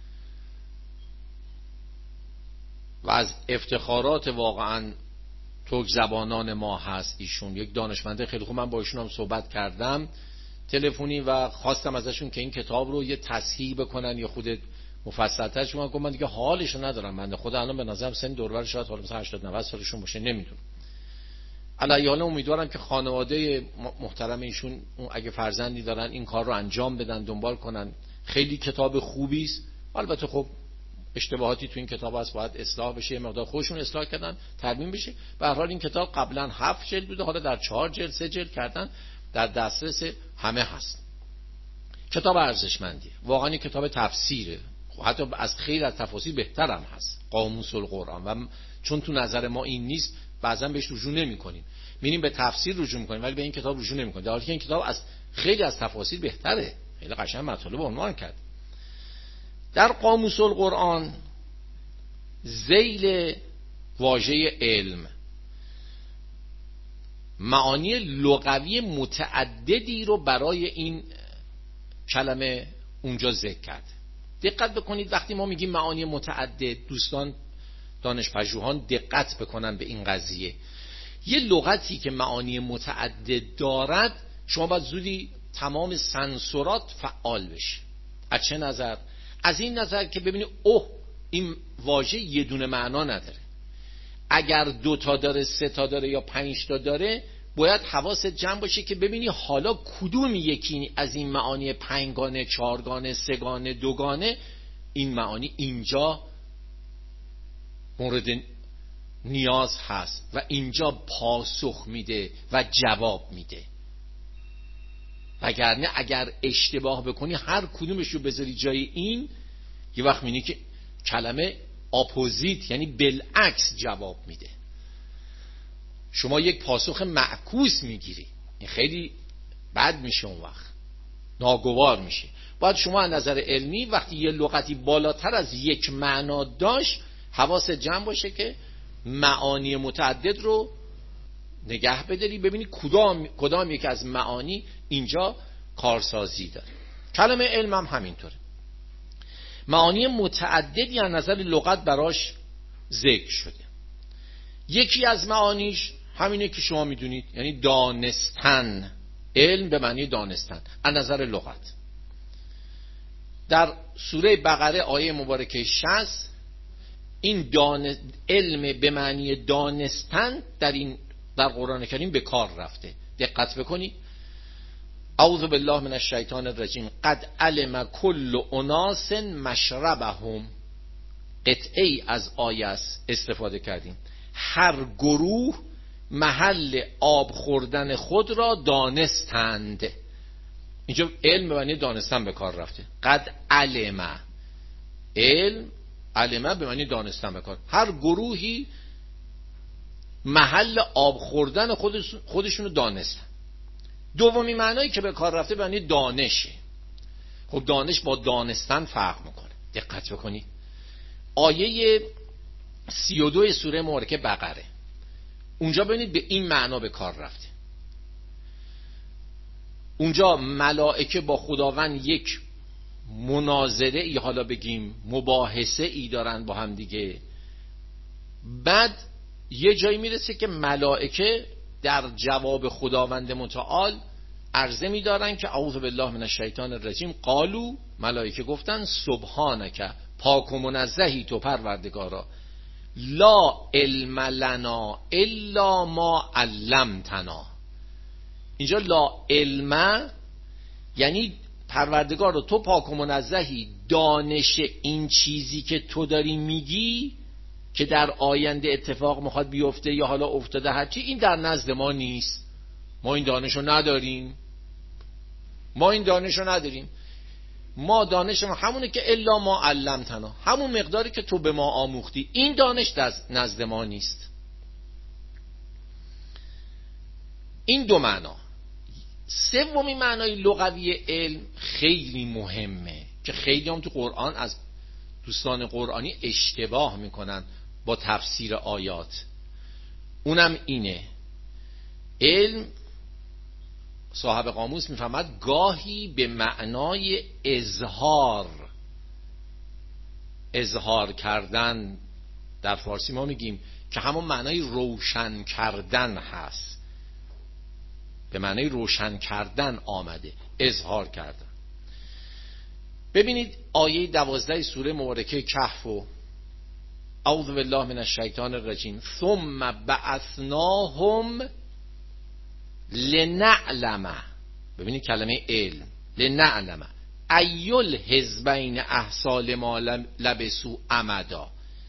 و از افتخارات واقعا ترک زبانان ما هست. ایشون یک دانشمنده خیلی خوب، من با ایشون هم صحبت کردم تلفنی و خواستم ازشون که این کتاب رو یه تصحیح بکنن یا خود مفصل‌تر. شما گفتم من دیگه حالش رو ندارم، من خدا الان به نظرم سن دوربر شاید حالا مثلا هشتاد نود سالشون باشه، نمیدونم. علی حالا امیدوارم که خانواده محترم ایشون اگه فرزندی دارن این کار رو انجام بدن، دنبال کنن. خیلی کتاب خوبی است. البته خب اشتباهاتی تو این کتاب هست، باید اصلاح بشه، یه مقدار خودشون اصلاح کردن، ترمیم بشه. به هر حال این کتاب قبلا هفت جلد بوده، حالا در چهار جلد سه جلد کردن، در دسترس همه هست. کتاب ارزشمندیه واقعا، کتاب تفسیره، حتی از خیلی از تفاسیر بهترم هست قاموس القرآن، و چون تو نظر ما این نیست بعضا بهش رجوع نمی‌کنیم، میریم به تفسیر رجوع می‌کنیم ولی به این کتاب رجوع نمی‌کنیم، در حالی که این کتاب از خیلی از تفاسیر بهتره، خیلی قشنگ مطالب عنوان کرد. در قاموس القرآن ذیل واژه علم معانی لغوی متعددی رو برای این کلمه اونجا ذکر کرد. دقت بکنید وقتی ما میگیم معانی متعدد، دوستان دانشپژوهان دقت بکنن به این قضیه. یه لغتی که معانی متعدد دارد شما باید زودی تمام سنسورات فعال بشه. از چه نظر؟ از این نظر که ببینید اوه این واژه یه دونه معنا نداره، اگر دو تا داره، سه تا داره یا پنج تا داره، باید حواست جمع باشه که ببینی حالا کدوم یکی از این معانی پنجگانه، چهارگانه، سگانه، دوگانه این معانی اینجا مورد نیاز هست و اینجا پاسخ میده و جواب میده. وگرنه اگر اشتباه بکنی هر کدومش رو بذاری جای این، یه وقت میبینی که کلمه اپوزیت یعنی بالعکس جواب میده، شما یک پاسخ معکوس میگیری، این خیلی بد میشه، اون وقت ناگوار میشه. باید شما از نظر علمی وقتی یه لغتی بالاتر از یک معنا داشت حواست جمع باشه که معانی متعدد رو نگه بداری، ببینی کدام کدام یک از معانی اینجا کارسازی داره. کلمه علم هم همینطوره، معانی متعددی از نظر لغت براش ذکر شده. یکی از معانیش همینه که شما میدونید، یعنی دانستن، علم به معنی دانستن از نظر لغت. در سوره بقره آیه مبارکه شصت این دان... علم به معنی دانستن در این در قرآن کریم به کار رفته. دقت بکنید. اعوذ بالله من الشیطان الرجیم. قد علم کل اناس مشربهم. قطعی از آیه است استفاده کردیم. هر گروه محل آب خوردن خود را دانستند. اینجا علم به معنی دانستن به کار رفته. قد علم، علم علم به معنی دانستن به کار. هر گروهی محل آب خوردن خودشون رو دانستن. دومی معنایی که به کار رفته به معنی دانشه. خب دانش با دانستن فرق میکنه. دقت بکنید آیه سی و دو سوره مبارکه بقره، اونجا ببینید به این معنا به کار رفته. اونجا ملائکه با خداوند یک مناظره ای، حالا بگیم مباحثه ای دارن با هم دیگه. بعد یه جایی میرسه که ملائکه در جواب خداوند متعال عرضه میدارن که اعوذ بالله من الشیطان الرجیم، قالو، ملائکه گفتن سبحانک، پاک و منزهی تو پروردگارا، لا علم لنا الا ما علمتنا. اینجا لا علم یعنی پروردگار رو تو پاک و منزهی، دانش این چیزی که تو داری میگی که در آینده اتفاق میخواد بیفته یا حالا افتاده هرچی، این در نزد ما نیست، ما این دانش رو نداریم، ما این دانش رو نداریم ما دانش ما همونه که الا ما علمتنا، همون مقداری که تو به ما آموختی، این دانش نزد ما نیست. این دو معنا. سومی معنای لغوی علم خیلی مهمه که خیلی هم تو قرآن از دوستان قرآنی اشتباه میکنن با تفسیر آیات. اونم اینه، علم صاحب قاموس میفهمد گاهی به معنای اظهار، اظهار کردن، در فارسی ما میگیم که همون معنای روشن کردن هست، به معنای روشن کردن آمده، اظهار کردن. ببینید آیه دوازده سوره مبارکه کهف و اعوذ بالله من الشیطان الرجیم، ثم بعثناهم لنعلم، ببینید کلمه علم، لنعلم ایل حزبین احصی لما لبثوا امدا.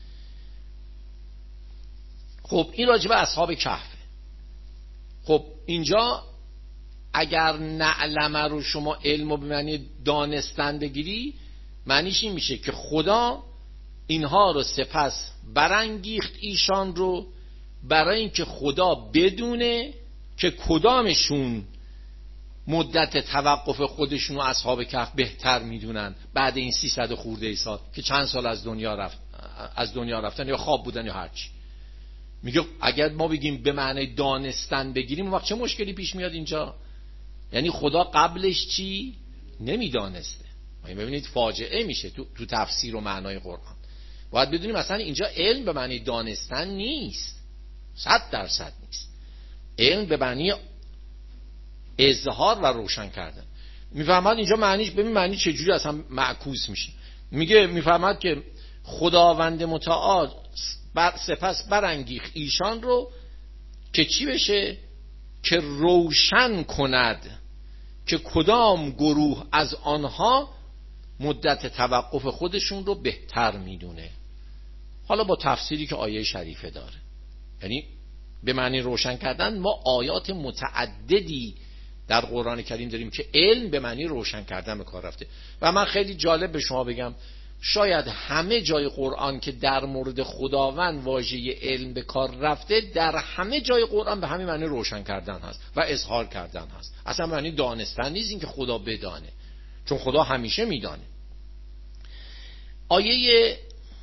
خب این راجب اصحاب کهف. خب اینجا اگر نعلم رو شما علم رو به معنی دانستن بگیری، معنیش این میشه که خدا اینها رو سپس برانگیخت ایشان رو برای اینکه خدا بدونه که کدامشون مدت توقف خودشون و اصحاب کهف بهتر میدونن بعد این سیصد خورده ای سال که چند سال از دنیا رفت، از دنیا رفتن یا خواب بودن یا هرچی. میگه اگر ما بگیم به معنی دانستن بگیریم، اون وقت چه مشکلی پیش میاد اینجا؟ یعنی خدا قبلش چی نمیدانسته. ببینید فاجعه میشه تو, تو تفسیر و معنای قرآن. باید بدونیم مثلا اینجا علم به معنی دانستن نیست، صد درصد نیست. علم به معنی اظهار و روشن کردن. میفهمد اینجا معنیش، ببین معنی چجوری اصلا معکوس میشه. میگه میفهمد که خداوند متعال بر سپس برانگیخت ایشان رو که چی بشه؟ که روشن کند که کدام گروه از آنها مدت توقف خودشون رو بهتر میدونه. حالا با تفسیری که آیه شریفه داره، یعنی به معنی روشن کردن. ما آیات متعددی در قرآن کریم داریم که علم به معنی روشن کردن به کار رفته. و من خیلی جالب به شما بگم، شاید همه جای قرآن که در مورد خداوند واژه علم به کار رفته، در همه جای قرآن به همین معنی روشن کردن هست و اظهار کردن هست. اصلا معنی دانستن نیست این که خدا بدانه، چون خدا همیشه میدانه. آیه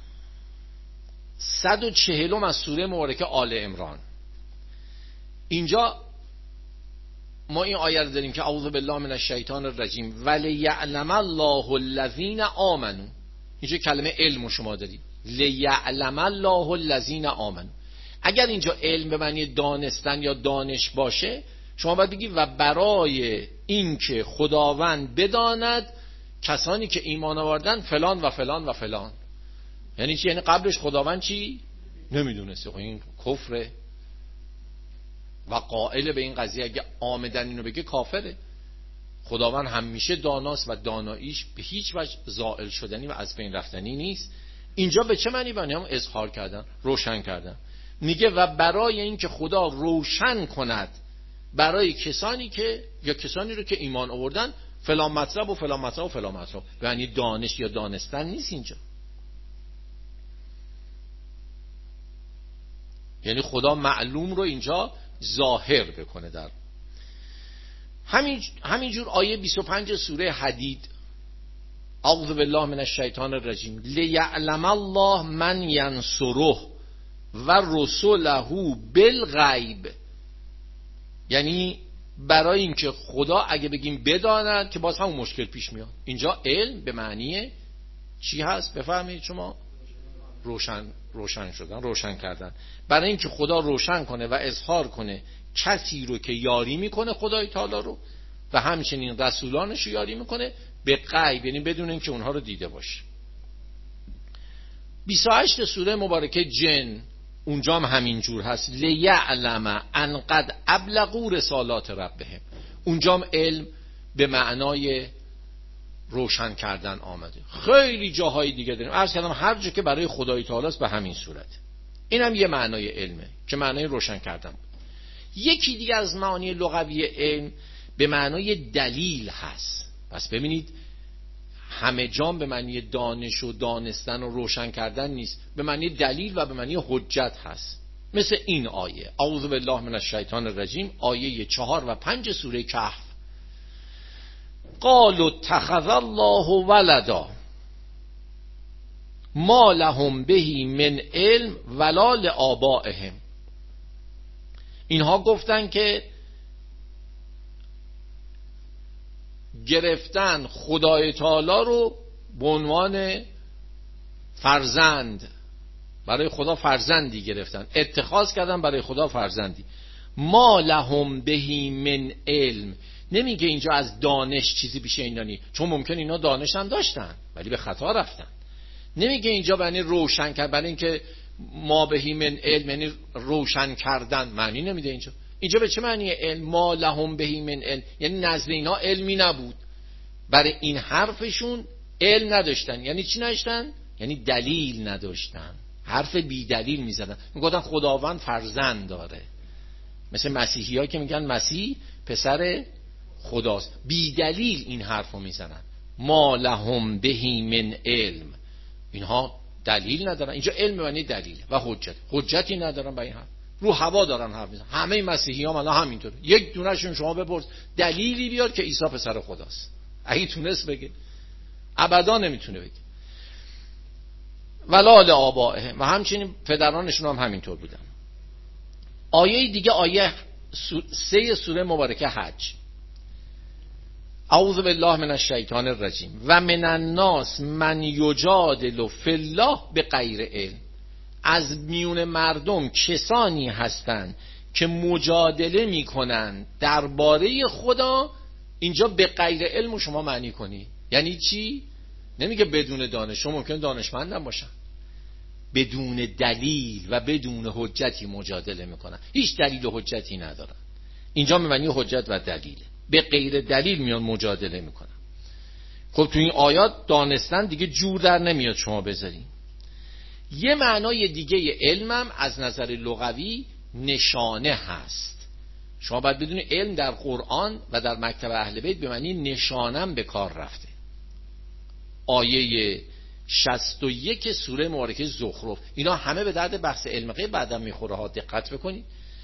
صد و چهلم از سوره مبارکه آل عمران، اینجا ما این آیه رو داریم که اعوذ بالله من الشیطان الرجیم ولیعلم الله الذین آمنوا. اینجا کلمه علم شما دارید، لیعلم الله الذین آمنوا. اگر اینجا علم به معنی دانستن یا دانش باشه، شما باید بگید و برای اینکه خداوند بداند کسانی که ایمان آوردن فلان و فلان و فلان. یعنی چی؟ یعنی قبلش خداوند چی نمیدونسته. این کفره و قائل به این قضیه اگه آمدن اینو بگه کافره. خداوند همیشه داناست و داناییش به هیچ وجه زائل شدنی و از بین رفتنی نیست. اینجا به چه معنی؟ معنی هم اظهار کردن، روشن کردن. میگه و برای اینکه خدا روشن کند برای کسانی که یا کسانی رو که ایمان آوردن فلان مطلب و فلان مطلب و فلان مطلب. یعنی دانش یا دانستن نیست اینجا. یعنی خدا معلوم رو اینجا ظاهر بکنه. در همین همینجور آیه بیست و پنج سوره حدید، اعوذ بالله من الشیطان الرجیم، لیعلم الله من ینصره و رسله بالغیب، یعنی برای اینکه خدا اگه بگیم بداند که باز همون مشکل پیش میاد. اینجا علم به معنی چی هست؟ بفرمایید شما. روشن روشن شدن، روشن کردن، برای اینکه خدا روشن کنه و اظهار کنه کسی رو که یاری میکنه خدای تعالی رو، و همچنین رسولانش رو یاری میکنه به غیب، یعنی بدون اینکه اونها رو دیده باشه. بیست و هشت سوره مبارکه جن، اونجا هم همین جور هست، لیعلم ان قد ابلغوا رسالات ربهم. اونجا هم علم به معنای روشن کردن آمده. خیلی جاهای دیگه داریم، عرض کردم هر جا که برای خدای تعالی است به همین صورت. این هم یه معنای علمه که معنای روشن کردن بود. یکی دیگه از معانی لغوی علم به معنای دلیل هست. پس ببینید همه جام به معنی دانش و دانستن و روشن کردن نیست، به معنی دلیل و به معنی حجت هست. مثل این آیه اعوذ بالله من الشیطان الرجیم، آیه چهار و پنج سوره کهف، قالوا اتخذ الله ولدا ما لهم به من علم ولا لآبائهم. اینها گفتن که گرفتن خدای تعالی رو به عنوان فرزند، برای خدا فرزندی گرفتن، اتخاذ کردن برای خدا فرزندی. ما لهم به من علم، نمیگه اینجا از دانش چیزی بیشه اینا نی، چون ممکن اینا دانش هم داشتن ولی به خطا رفتن. نمیگه اینجا برای روشن کردن، برای اینکه ما به من علم یعنی روشن کردن، معنی نمیده اینجا. اینجا به چه معنی علم؟ ما لهم به من علم، یعنی نزد اینا علمی نبود، برای این حرفشون علم نداشتن. یعنی چی نداشتن؟ یعنی دلیل نداشتن، حرف بی دلیل میزدن، میگفتن خداوند فرزند داره، مثل مسیحی ها که میگن مسیح پسر خداست، بی دلیل این حرفو میزنن. ما لهم به من علم، اینها دلیل ندارن. اینجا علم معنی دلیل و حجت، حجتی ندارن برای این حرف، رو هوا دارن حرف میزنن. همه مسیحی ها الان همینطور، یک دونهشون شما بپرس دلیلی بیار که عیسی پسر خداست، اگه تونست بگه، ابدا نمیتونه بگه. ولا لآبائهم، و همچنین پدرانشون هم همینطور بودن. آیه دیگه آیه سه سوره مبارکه حج، اعوذ بالله من الشیطان الرجیم، و من الناس من یجادل فی الله بغیر علم. از میون مردم کسانی هستند که مجادله میکنن درباره خدا. اینجا به غیر علم شما معنی کنی یعنی چی؟ نمیگه بدون دانش، شما ممکن دانشمندم باشن، بدون دلیل و بدون حجتی مجادله میکنن، هیچ دلیل و حجتی ندارن. اینجا معنی حجت و دلیل، به غیر دلیل میان مجادله میکنن. خب تو این آیات دانستن دیگه جور در نمیاد شما بذارین. یه معنای دیگه علمم از نظر لغوی نشانه هست. شما باید بدونید علم در قرآن و در مکتب اهل بیت به معنی نشانم به کار رفته. آیه شصت و یک سوره مبارکه زخرف، اینا همه به درد بحث علم غیب بعدم میخوره ها، دقت بکنید.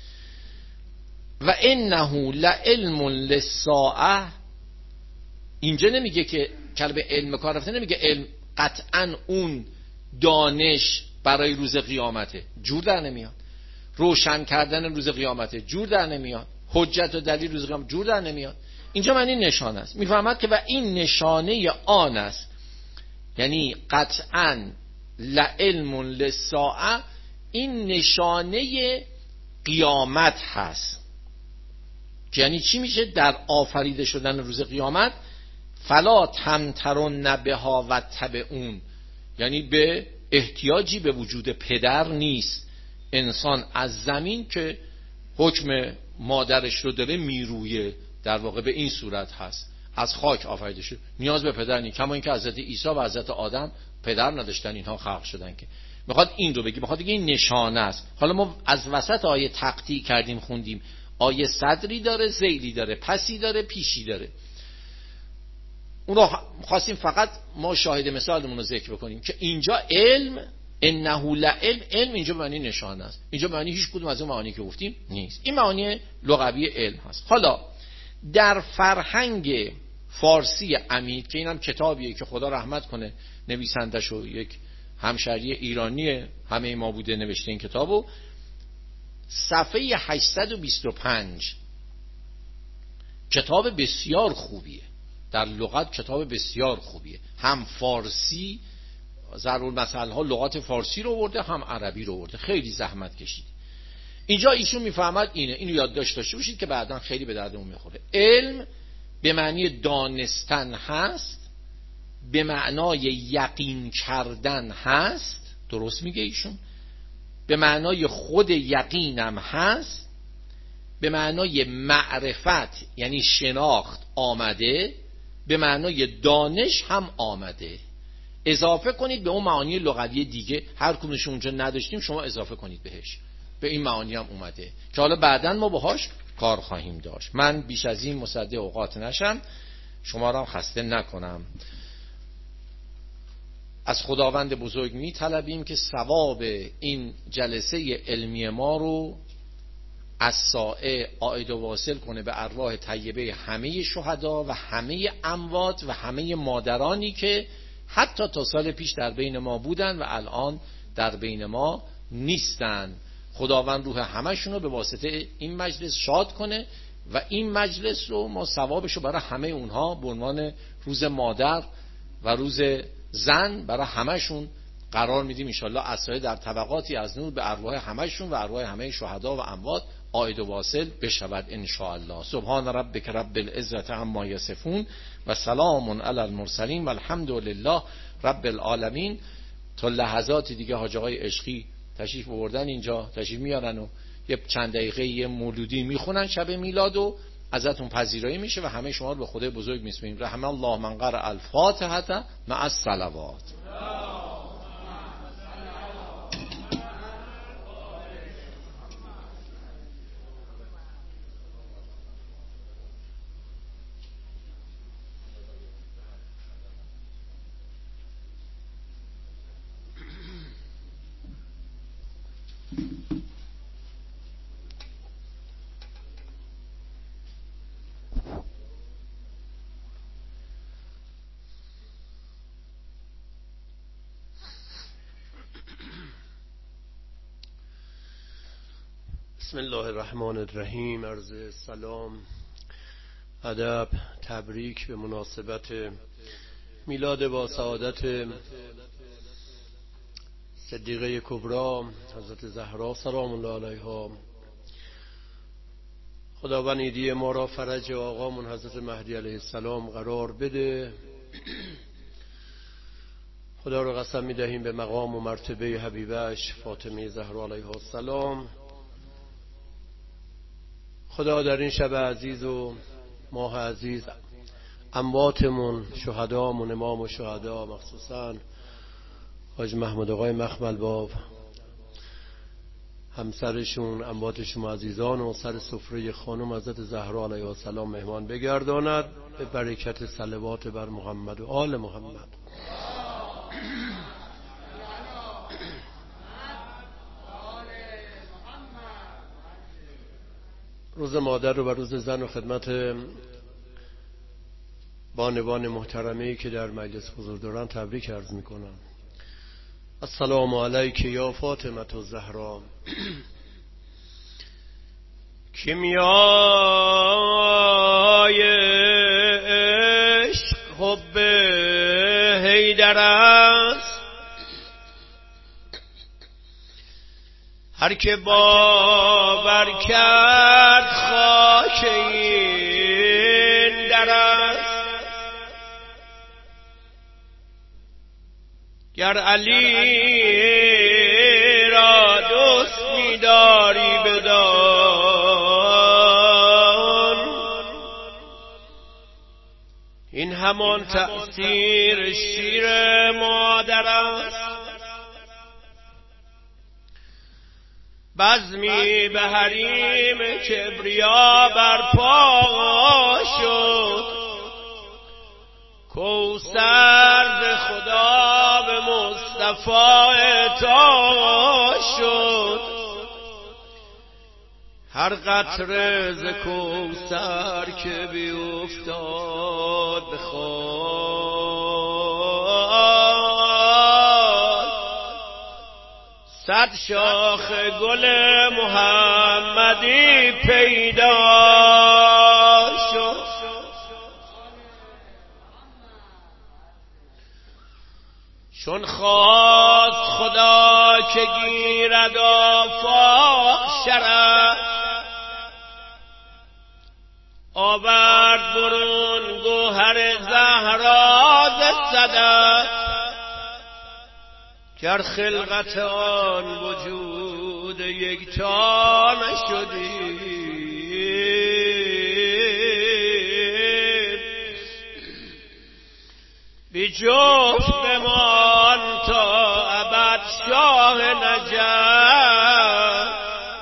و انه لعلم للساعه، اینجا نمیگه که کلمه علم کار رفته، نمیگه علم قطعا اون دانش برای روز قیامته، جور در نمیاد. روشن کردن روز قیامته، جور در نمیاد. حجت و دلیل روز قیامت، جور در نمیاد. اینجا معنی نشانه است. میفهمد که و این نشانه آن است، یعنی قطعا لعلم للساعه، این نشانه قیامت هست. که یعنی چی میشه؟ در آفریده شدن روز قیامت، فلا تمترن بها و تبعون، یعنی به احتیاجی به وجود پدر نیست. انسان از زمین که حکم مادرش رو داره میرویه، در واقع به این صورت هست، از خاک آفریده شد، نیاز به پدر نیست. کما اینکه حضرت عیسی و حضرت آدم پدر نداشتن، اینها خلق شدن. که میخواد این رو بگی، میخواد بگی این نشانه است. حالا ما از وسط آیه تقطیع کردیم خوندیم، آیه صدری داره، ذیلی داره، پسی داره، پیشی داره. اون رو خواستیم فقط ما شاهد مثالمون رو ذکر بکنیم که اینجا علم، انه لعلم، علم اینجا معنی نشانه است، اینجا معنی هیچ کدوم از اون معانی که گفتیم نیست. این معانی لغوی علم هست. حالا در فرهنگ فارسی عمیق که اینم کتابیه که خدا رحمت کنه نویسندشو یک همشهری ایرانی همه ما بوده نوشته این کتابو، صفحه هشتصد و بیست و پنج، کتاب بسیار خوبیه در لغت، کتاب بسیار خوبیه، هم فارسی ضرور مثلا ها لغات فارسی رو برده هم عربی رو برده، خیلی زحمت کشید. اینجا ایشون میفهمد اینه، اینو یادداشت داشته باشید که بعداً خیلی به دردمون میخوره. علم به معنی دانستن هست، به معنای یقین کردن هست، درست میگه ایشون، به معنای خود یقینم هست، به معنای معرفت یعنی شناخت آمده، به معنای دانش هم آمده. اضافه کنید به اون معانی لغوی دیگه، هر کدومش اونجا نداشتیم شما اضافه کنید بهش، به این معانی هم اومده که حالا بعداً ما باهاش کار خواهیم داشت. من بیش از این مصدق اوقات نشم، شما را هم خسته نکنم. از خداوند بزرگ می طلبیم که ثواب این جلسه علمی ما رو از سائه عائد و واصل کنه به ارواح طیبه همه شهدا و همه اموات و همه مادرانی که حتی تا سال پیش در بین ما بودن و الان در بین ما نیستن. خداوند روح همشون رو به واسطه این مجلس شاد کنه و این مجلس رو ما ثوابش رو برای همه اونها به عنوان روز مادر و روز زن برای همشون قرار میدیم انشالله. عصای در طبقاتی از نور به ارواح همشون و ارواح همه شهدا و اموات عائد و واصل بشود انشاءالله. سبحان ربک رب العزة عما یصفون و سلام علی المرسلین و الحمد لله رب العالمین. تا لحظات دیگه حاج آقای عشقی تشریف آوردن اینجا، تشریف میارن و یه چند دقیقه یه مولودی میخونن شب میلاد و ازتون پذیرایی میشه و همه شما رو به خدای بزرگ میسپاریم. رحم الله من قرأ الفاتحه مع الصلوات. بسم الله الرحمن الرحیم. عرض سلام، ادب، تبریک به مناسبت میلاد با سعادت صدیقه کبرا حضرت زهرا سلام الله علیها. خداوند ایدی ما را فرج آقامون حضرت مهدی علیه السلام قرار بده. خدا را قسم می‌دهیم به مقام و مرتبه حبیبش فاطمه زهرا علیها السلام. خدا در این شب عزیز و ماه عزیز امواتمون، شهدامون، امام و شهدا، مخصوصا حاج محمود آقای مخمل باب، همسرشون، امواتشون عزیزان و سر سفره خانم حضرت زهرا علیها السلام مهمان بگرداند به برکت صلوات بر محمد و آل محمد. روز مادر رو و روز زن و خدمت بانوان محترمی که در مجلس حضور دارن تبریک عرض میکنم. السلام علیک یا فاطمه الزهرا. کیمیای عشق حب حیدر است، هر که باور کرد خاک این در است. گر علی را دوست می‌داری بدان، این همان تأثیر شیر مادر است. بزمی به حریم کبریا برپا شد، کوثر ز خدا به مصطفی عطا شد. هر قطره ز کوثر که بیفتاد به خاک، صد شاخ گل محمدی پیدا شد. چون خواست خدا که گیرد آفاق شرف، آورد برون گوهر زهرا ز صدف. گر خلقت آن وجود یکتا نشدی، بی جفت بمان تا ابد شاه نجف.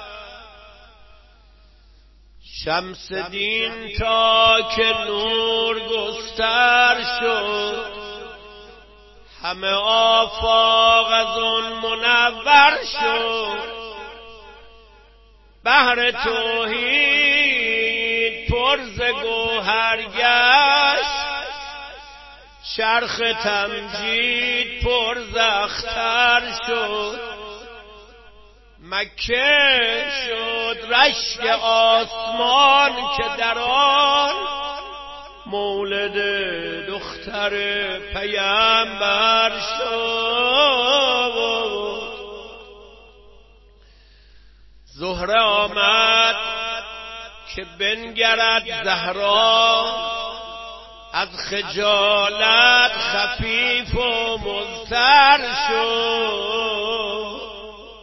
شمس دین تا که نور گستر شد، همه آفاق از اون منور شد. بحر توحید پر ز گوهر گشت، چرخ تمجید پر ز اختر شد. مکه شد رشک آسمان که در آن مولد دختر پیامبر شد. زهره آمد که بنگرد زهرا، از خجالت خفیف و مضطر شد.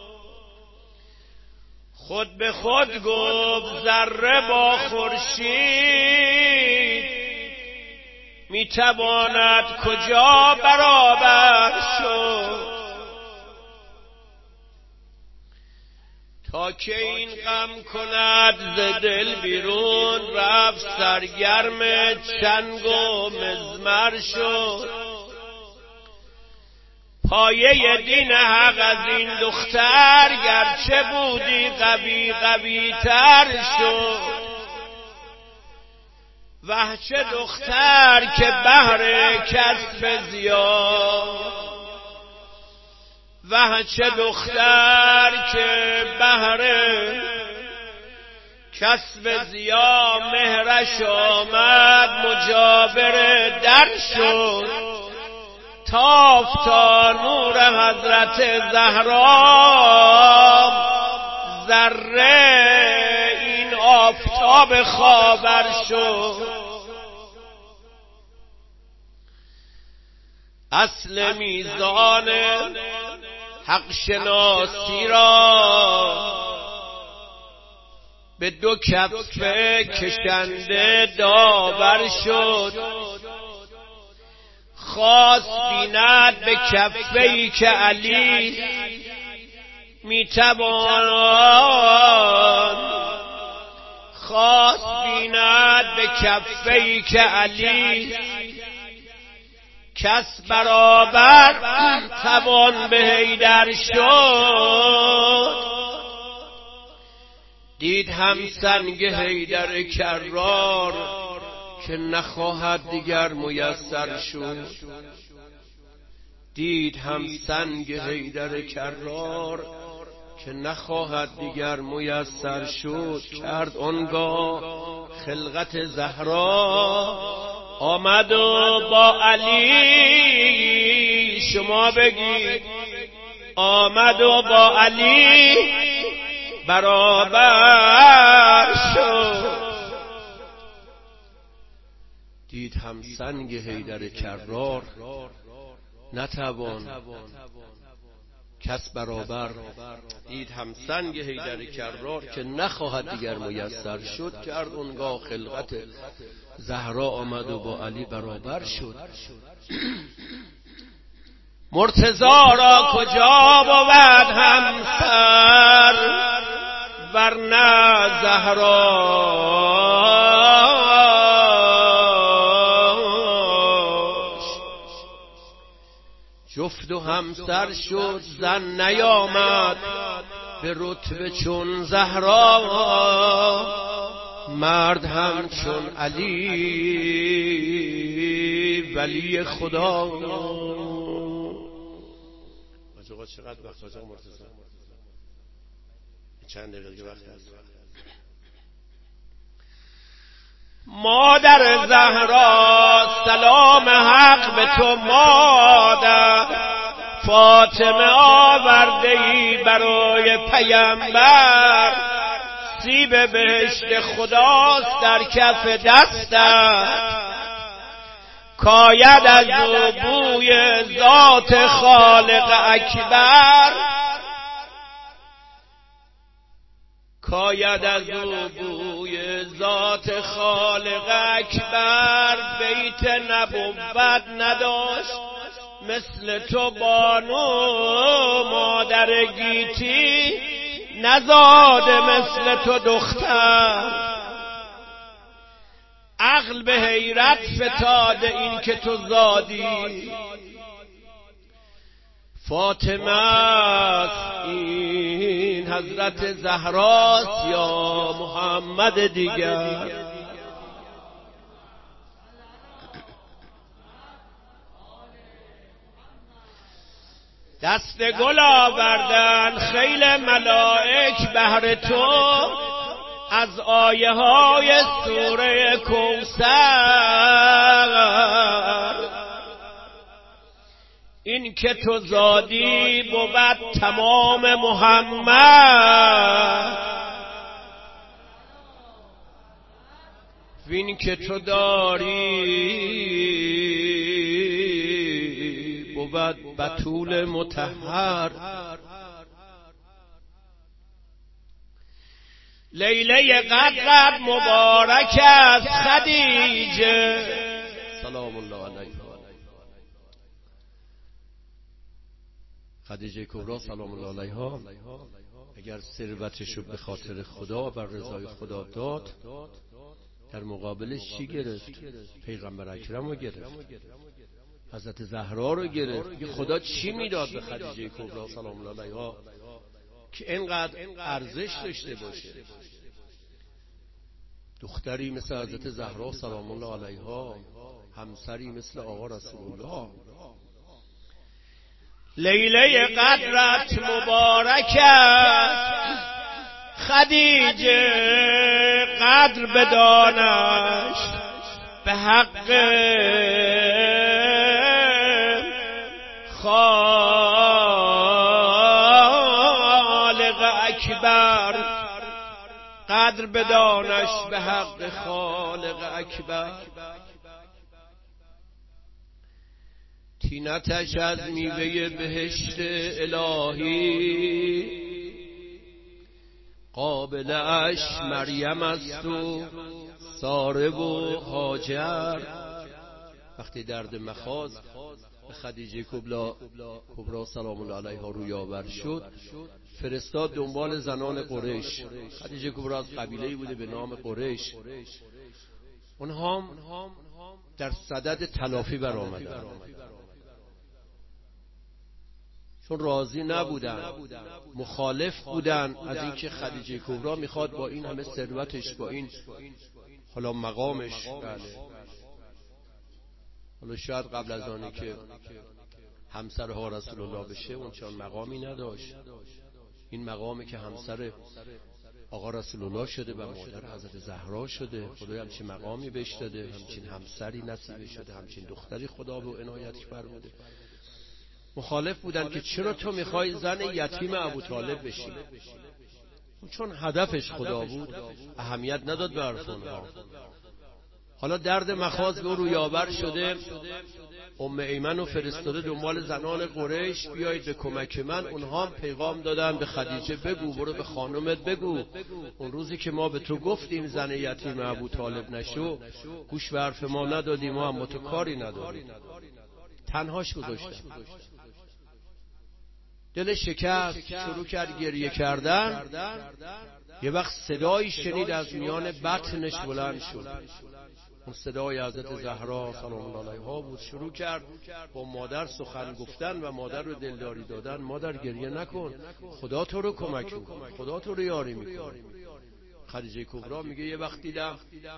خود به خود گفت ذره با خورشید، میتواند کجا برابر شد. تا که این غم کند ز دل بیرون، رفت سرگرم چنگ و مزمر شد. پایه دین حق از این دختر گرچه بودی قوی قوی تر شد. وه چه دختر که بهر کسب زیاد، وه چه دختر که بهر کسب زیا مهرش آمد مجاور در شد. تافت تا نور حضرت زهرا، ذره این آفتاب خاور شد. اصل میزان حق شناسی را به دو کفه کشنده داور شد. خواست بیند به کفه‌ای که علی میتواند، خواست بیند به کفه‌ای که علی کس برابر توان به حیدر شد. دید هم سنگ حیدر کرار که نخواهد دیگر میسر شد. دید هم سنگ حیدر کرار که نخواهد دیگر میسر شد. کرد آنگاه خلقت زهرا، آمد و با علی، شما بگید آمد و با علی برابر شد. دید هم سنگ حیدر کرار نتوان کس برابر. دید هم سنگ حیدر کرار که نخواهد دیگر میسر شد. کرد اونگاه خلقت زهرا، آمد و با علی برابر شد. مرتضی را کجا بود همسر، ورنه زهراش جفت و همسر شد. زن نیامد به رتبه چون زهرا، مرد هم چون علی ولی خدا. آقا چقدر وقت آقا مرتضی؟ چند دقیقه وقت هست. مادر زهرا سلام حق به تو مادر، فاطمه آورده ای برای پیامبر، سیب بهشت خداست در کف دستت، کاید از او بوی ذات خالق اکبر، کاید از او بوی ذات خالق اکبر. بیت نبوت نداشت مثل تو بانو، مادر گیتی نزاده مثل تو دختر. عقل به حیرت فتاده این که تو زادی، فاطمه است این حضرت زهراست یا محمد دیگر. دست گل آوردن خیل ملائک بهر تو، از آیه های سوره کوثر. این که تو زادی بود تمام محمد، وین که تو داری بود بتول مطهر. لیله قدرت مبارک است خدیجه سلام الله علیها. خدیجه کبری سلام الله علیها اگر ثروتشو به خاطر خدا بر رضای خدا داد، در مقابلش چی گرفت؟ پیغمبر اکرم رو گرفت، حضرت زهرا رو گرفت. خدا چی میداد به خدیجه کبری سلام الله علیها که اینقدر ارزش داشته باشه؟ دختری مثل حضرت زهرا سلام الله علیها، همسری مثل آقا رسول الله. لیله قدرت مبارک است خدیجه، قدر بدانش به حق خالق اکبر، قدر بدانش به حق خالق اکبر. تینتش از میوه بهشت الهی، قابلش مریم است و ساره و هاجر. وقتی درد مخاض به خدیجه کبری سلام الله علیها روی آور شد، فرستاد دنبال زنان قریش. خدیجه کبری از قبیله‌ای بوده به نام قریش. اونها در صدد تلافی برآمدند، چون راضی نبودن، مخالف بودن از اینکه خدیجه کبری میخواد با این همه ثروتش، با این حالا مقامش، بله حالا شاید قبل از آنی که همسر ها رسول الله بشه اون چون مقامی نداشت. این مقامی که همسر آقا رسول الله شده و مادر حضرت زهرا شده، خدا همچین مقامی بهش داده، همچین همسری نصیب شده، همچین دختری خدا به عنایت فرموده. مخالف بودن که چرا تو میخوای زن یتیم ابو طالب بشی؟ چون هدفش خدا بود اهمیت نداد به حرف اونها. حالا درد مخاض به روی آور شده، ام ایمن و فرستاده دنبال زنان قریش بیایید به کمک من. اونها هم پیغام دادن به خدیجه بگو، برو به خانمت بگو اون روزی که ما به تو گفتیم زن یتیم ابو طالب نشو، گوش به حرف ما ندادی، ما هم با تو کاری نداریم. تنهاش گذاشتن، دل شکست، شروع کرد گریه کردن. یه وقت صدایی شنید از میان بطنش بلند شد، اون صدای حضرت زهرا سلام الله علیها بود. شروع کرد با مادر سخن گفتن و مادر رو دلداری دادن. مادر گریه نکن، خدا تو رو کمک میکنه، خدا تو رو یاری میکنه. خدیجه کبرا میگه یه وقت دیدم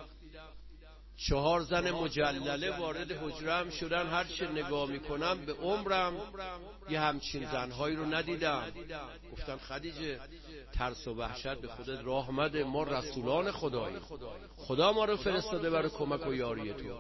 چهار زن مجلله وارد حجرم شدن، هر چه نگاه میکنم به عمرم یه همچین زنهایی رو ندیدم. گفتم خدیجه ترس و وحشت به خودت راه مده، ما رسولان خداییم، خدا ما رو فرستاده برای کمک و یاری تو.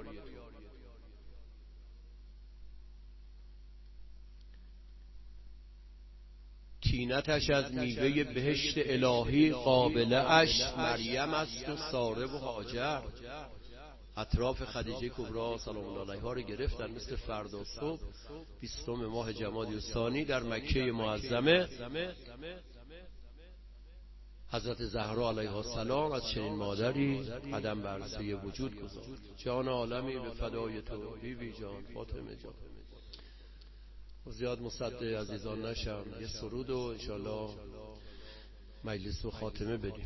تینتش از میوه بهشت الهی، قابله اش مریم است و ساره و هاجر. اطراف خدیجه کبرا سلام الله علیها رو گرفتن مثل فردا صبح بیستم ماه جمادی الثانی در مکه معظمه. حضرت زهرا علیها السلام از چنین مادری قدم به عرصه وجود گذاشت. جان عالمی به فدای تو بیبی جان، فاطمه جان. زیاد مصدق عزیزان نشم، یه سرود و انشالله مجلس و خاتمه بدیم.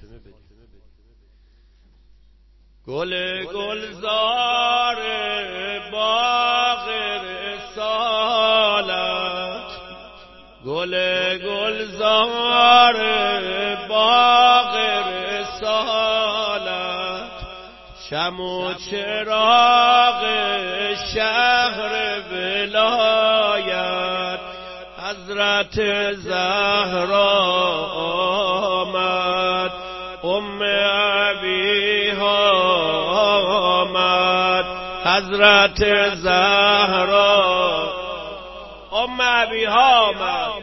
گل گلزار باغ رسالت، گل گلزار باغ رسالت، شم و چراغ شهر ولایت، حضرت زهرا آمد، ام ابیها آمد، حضرت زهرا ام ابیها آمد.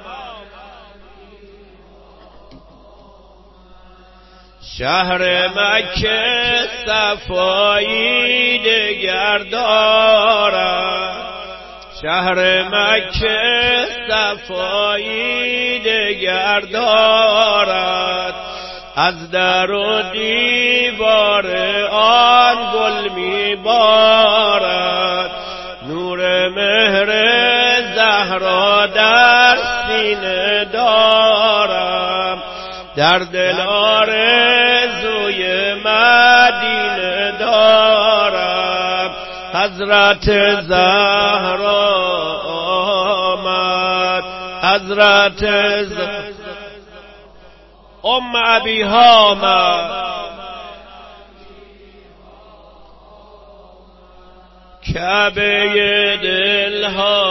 شهر مکه صفایی دگر دارد، شهر مکه صفایی دگر دارد، از در و دیوار آن گل می بارد، نور مهر زهرا در سینه دارم، در دل آرزوی مدینه دارم، حضرت زهرا آمد، حضرت زهرا ام ابیها آمد. کعبه دلها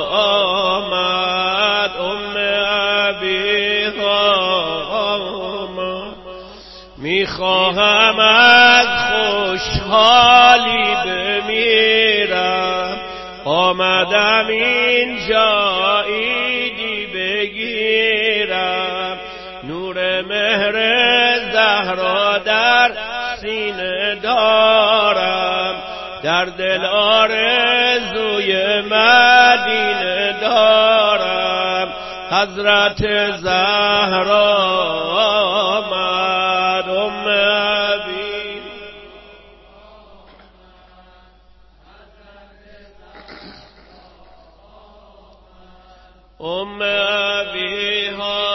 آمد، ام ابیها آمد، میخواهم از خوشحالی بمیرم، آمدم اینجا عیدی بگیرم، نور مهر زهرا در سینه دارم، در دل آرزوی مدینه دارم، حضرت زهرا آمد، ام ابی ام ابیها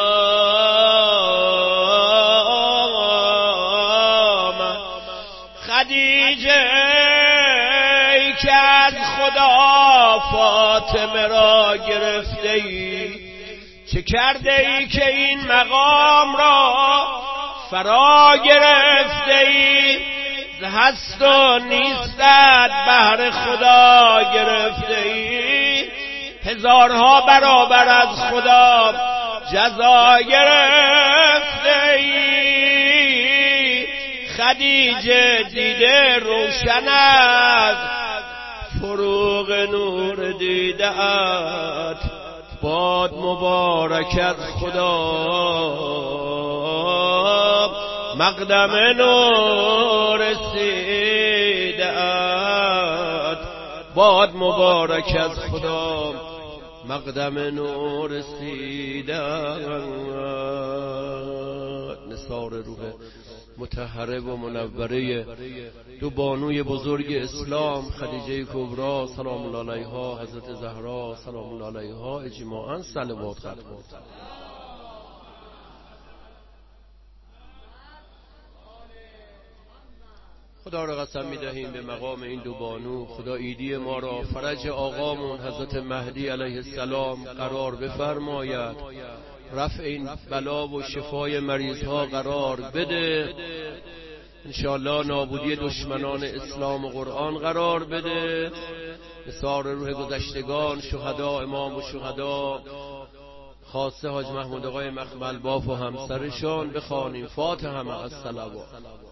خدیجه ای که از خدا فاطمه را گرفته ای، چه کرده ای که این مقام را فرا گرفته ای، ز هست و نیستت بهر خدا گرفته ای، هزارها برابر از خدا جزا گرفته ای. خدیجه دیده روشن از فروغ نور دیده‌ات، باد مبارک از خدا مقدم نور رسیده‌ات، باد مبارک از خدا مقدم نور رسیده‌ات. نثار روح مطهره و منوره دو بانوی بزرگ اسلام، خدیجه کبرا سلام الله علیها، حضرت زهرا سلام الله علیها، اجماعاً صلوات ختم. خدا خدا را قسم می‌دهیم به مقام این دو بانو، خدا ایدی ما را فرج آقامون حضرت مهدی علیه السلام قرار بفرماید، رفع این بلا و شفای مریض ها قرار بده، انشاءالله نابودی دشمنان اسلام و قرآن قرار بده، نثار روح گذشتگان شهدا، امام و شهدا، خاصه حاج محمود آقای مخمل باف و همسرشان بخوانیم فاتحه مع الصلوات.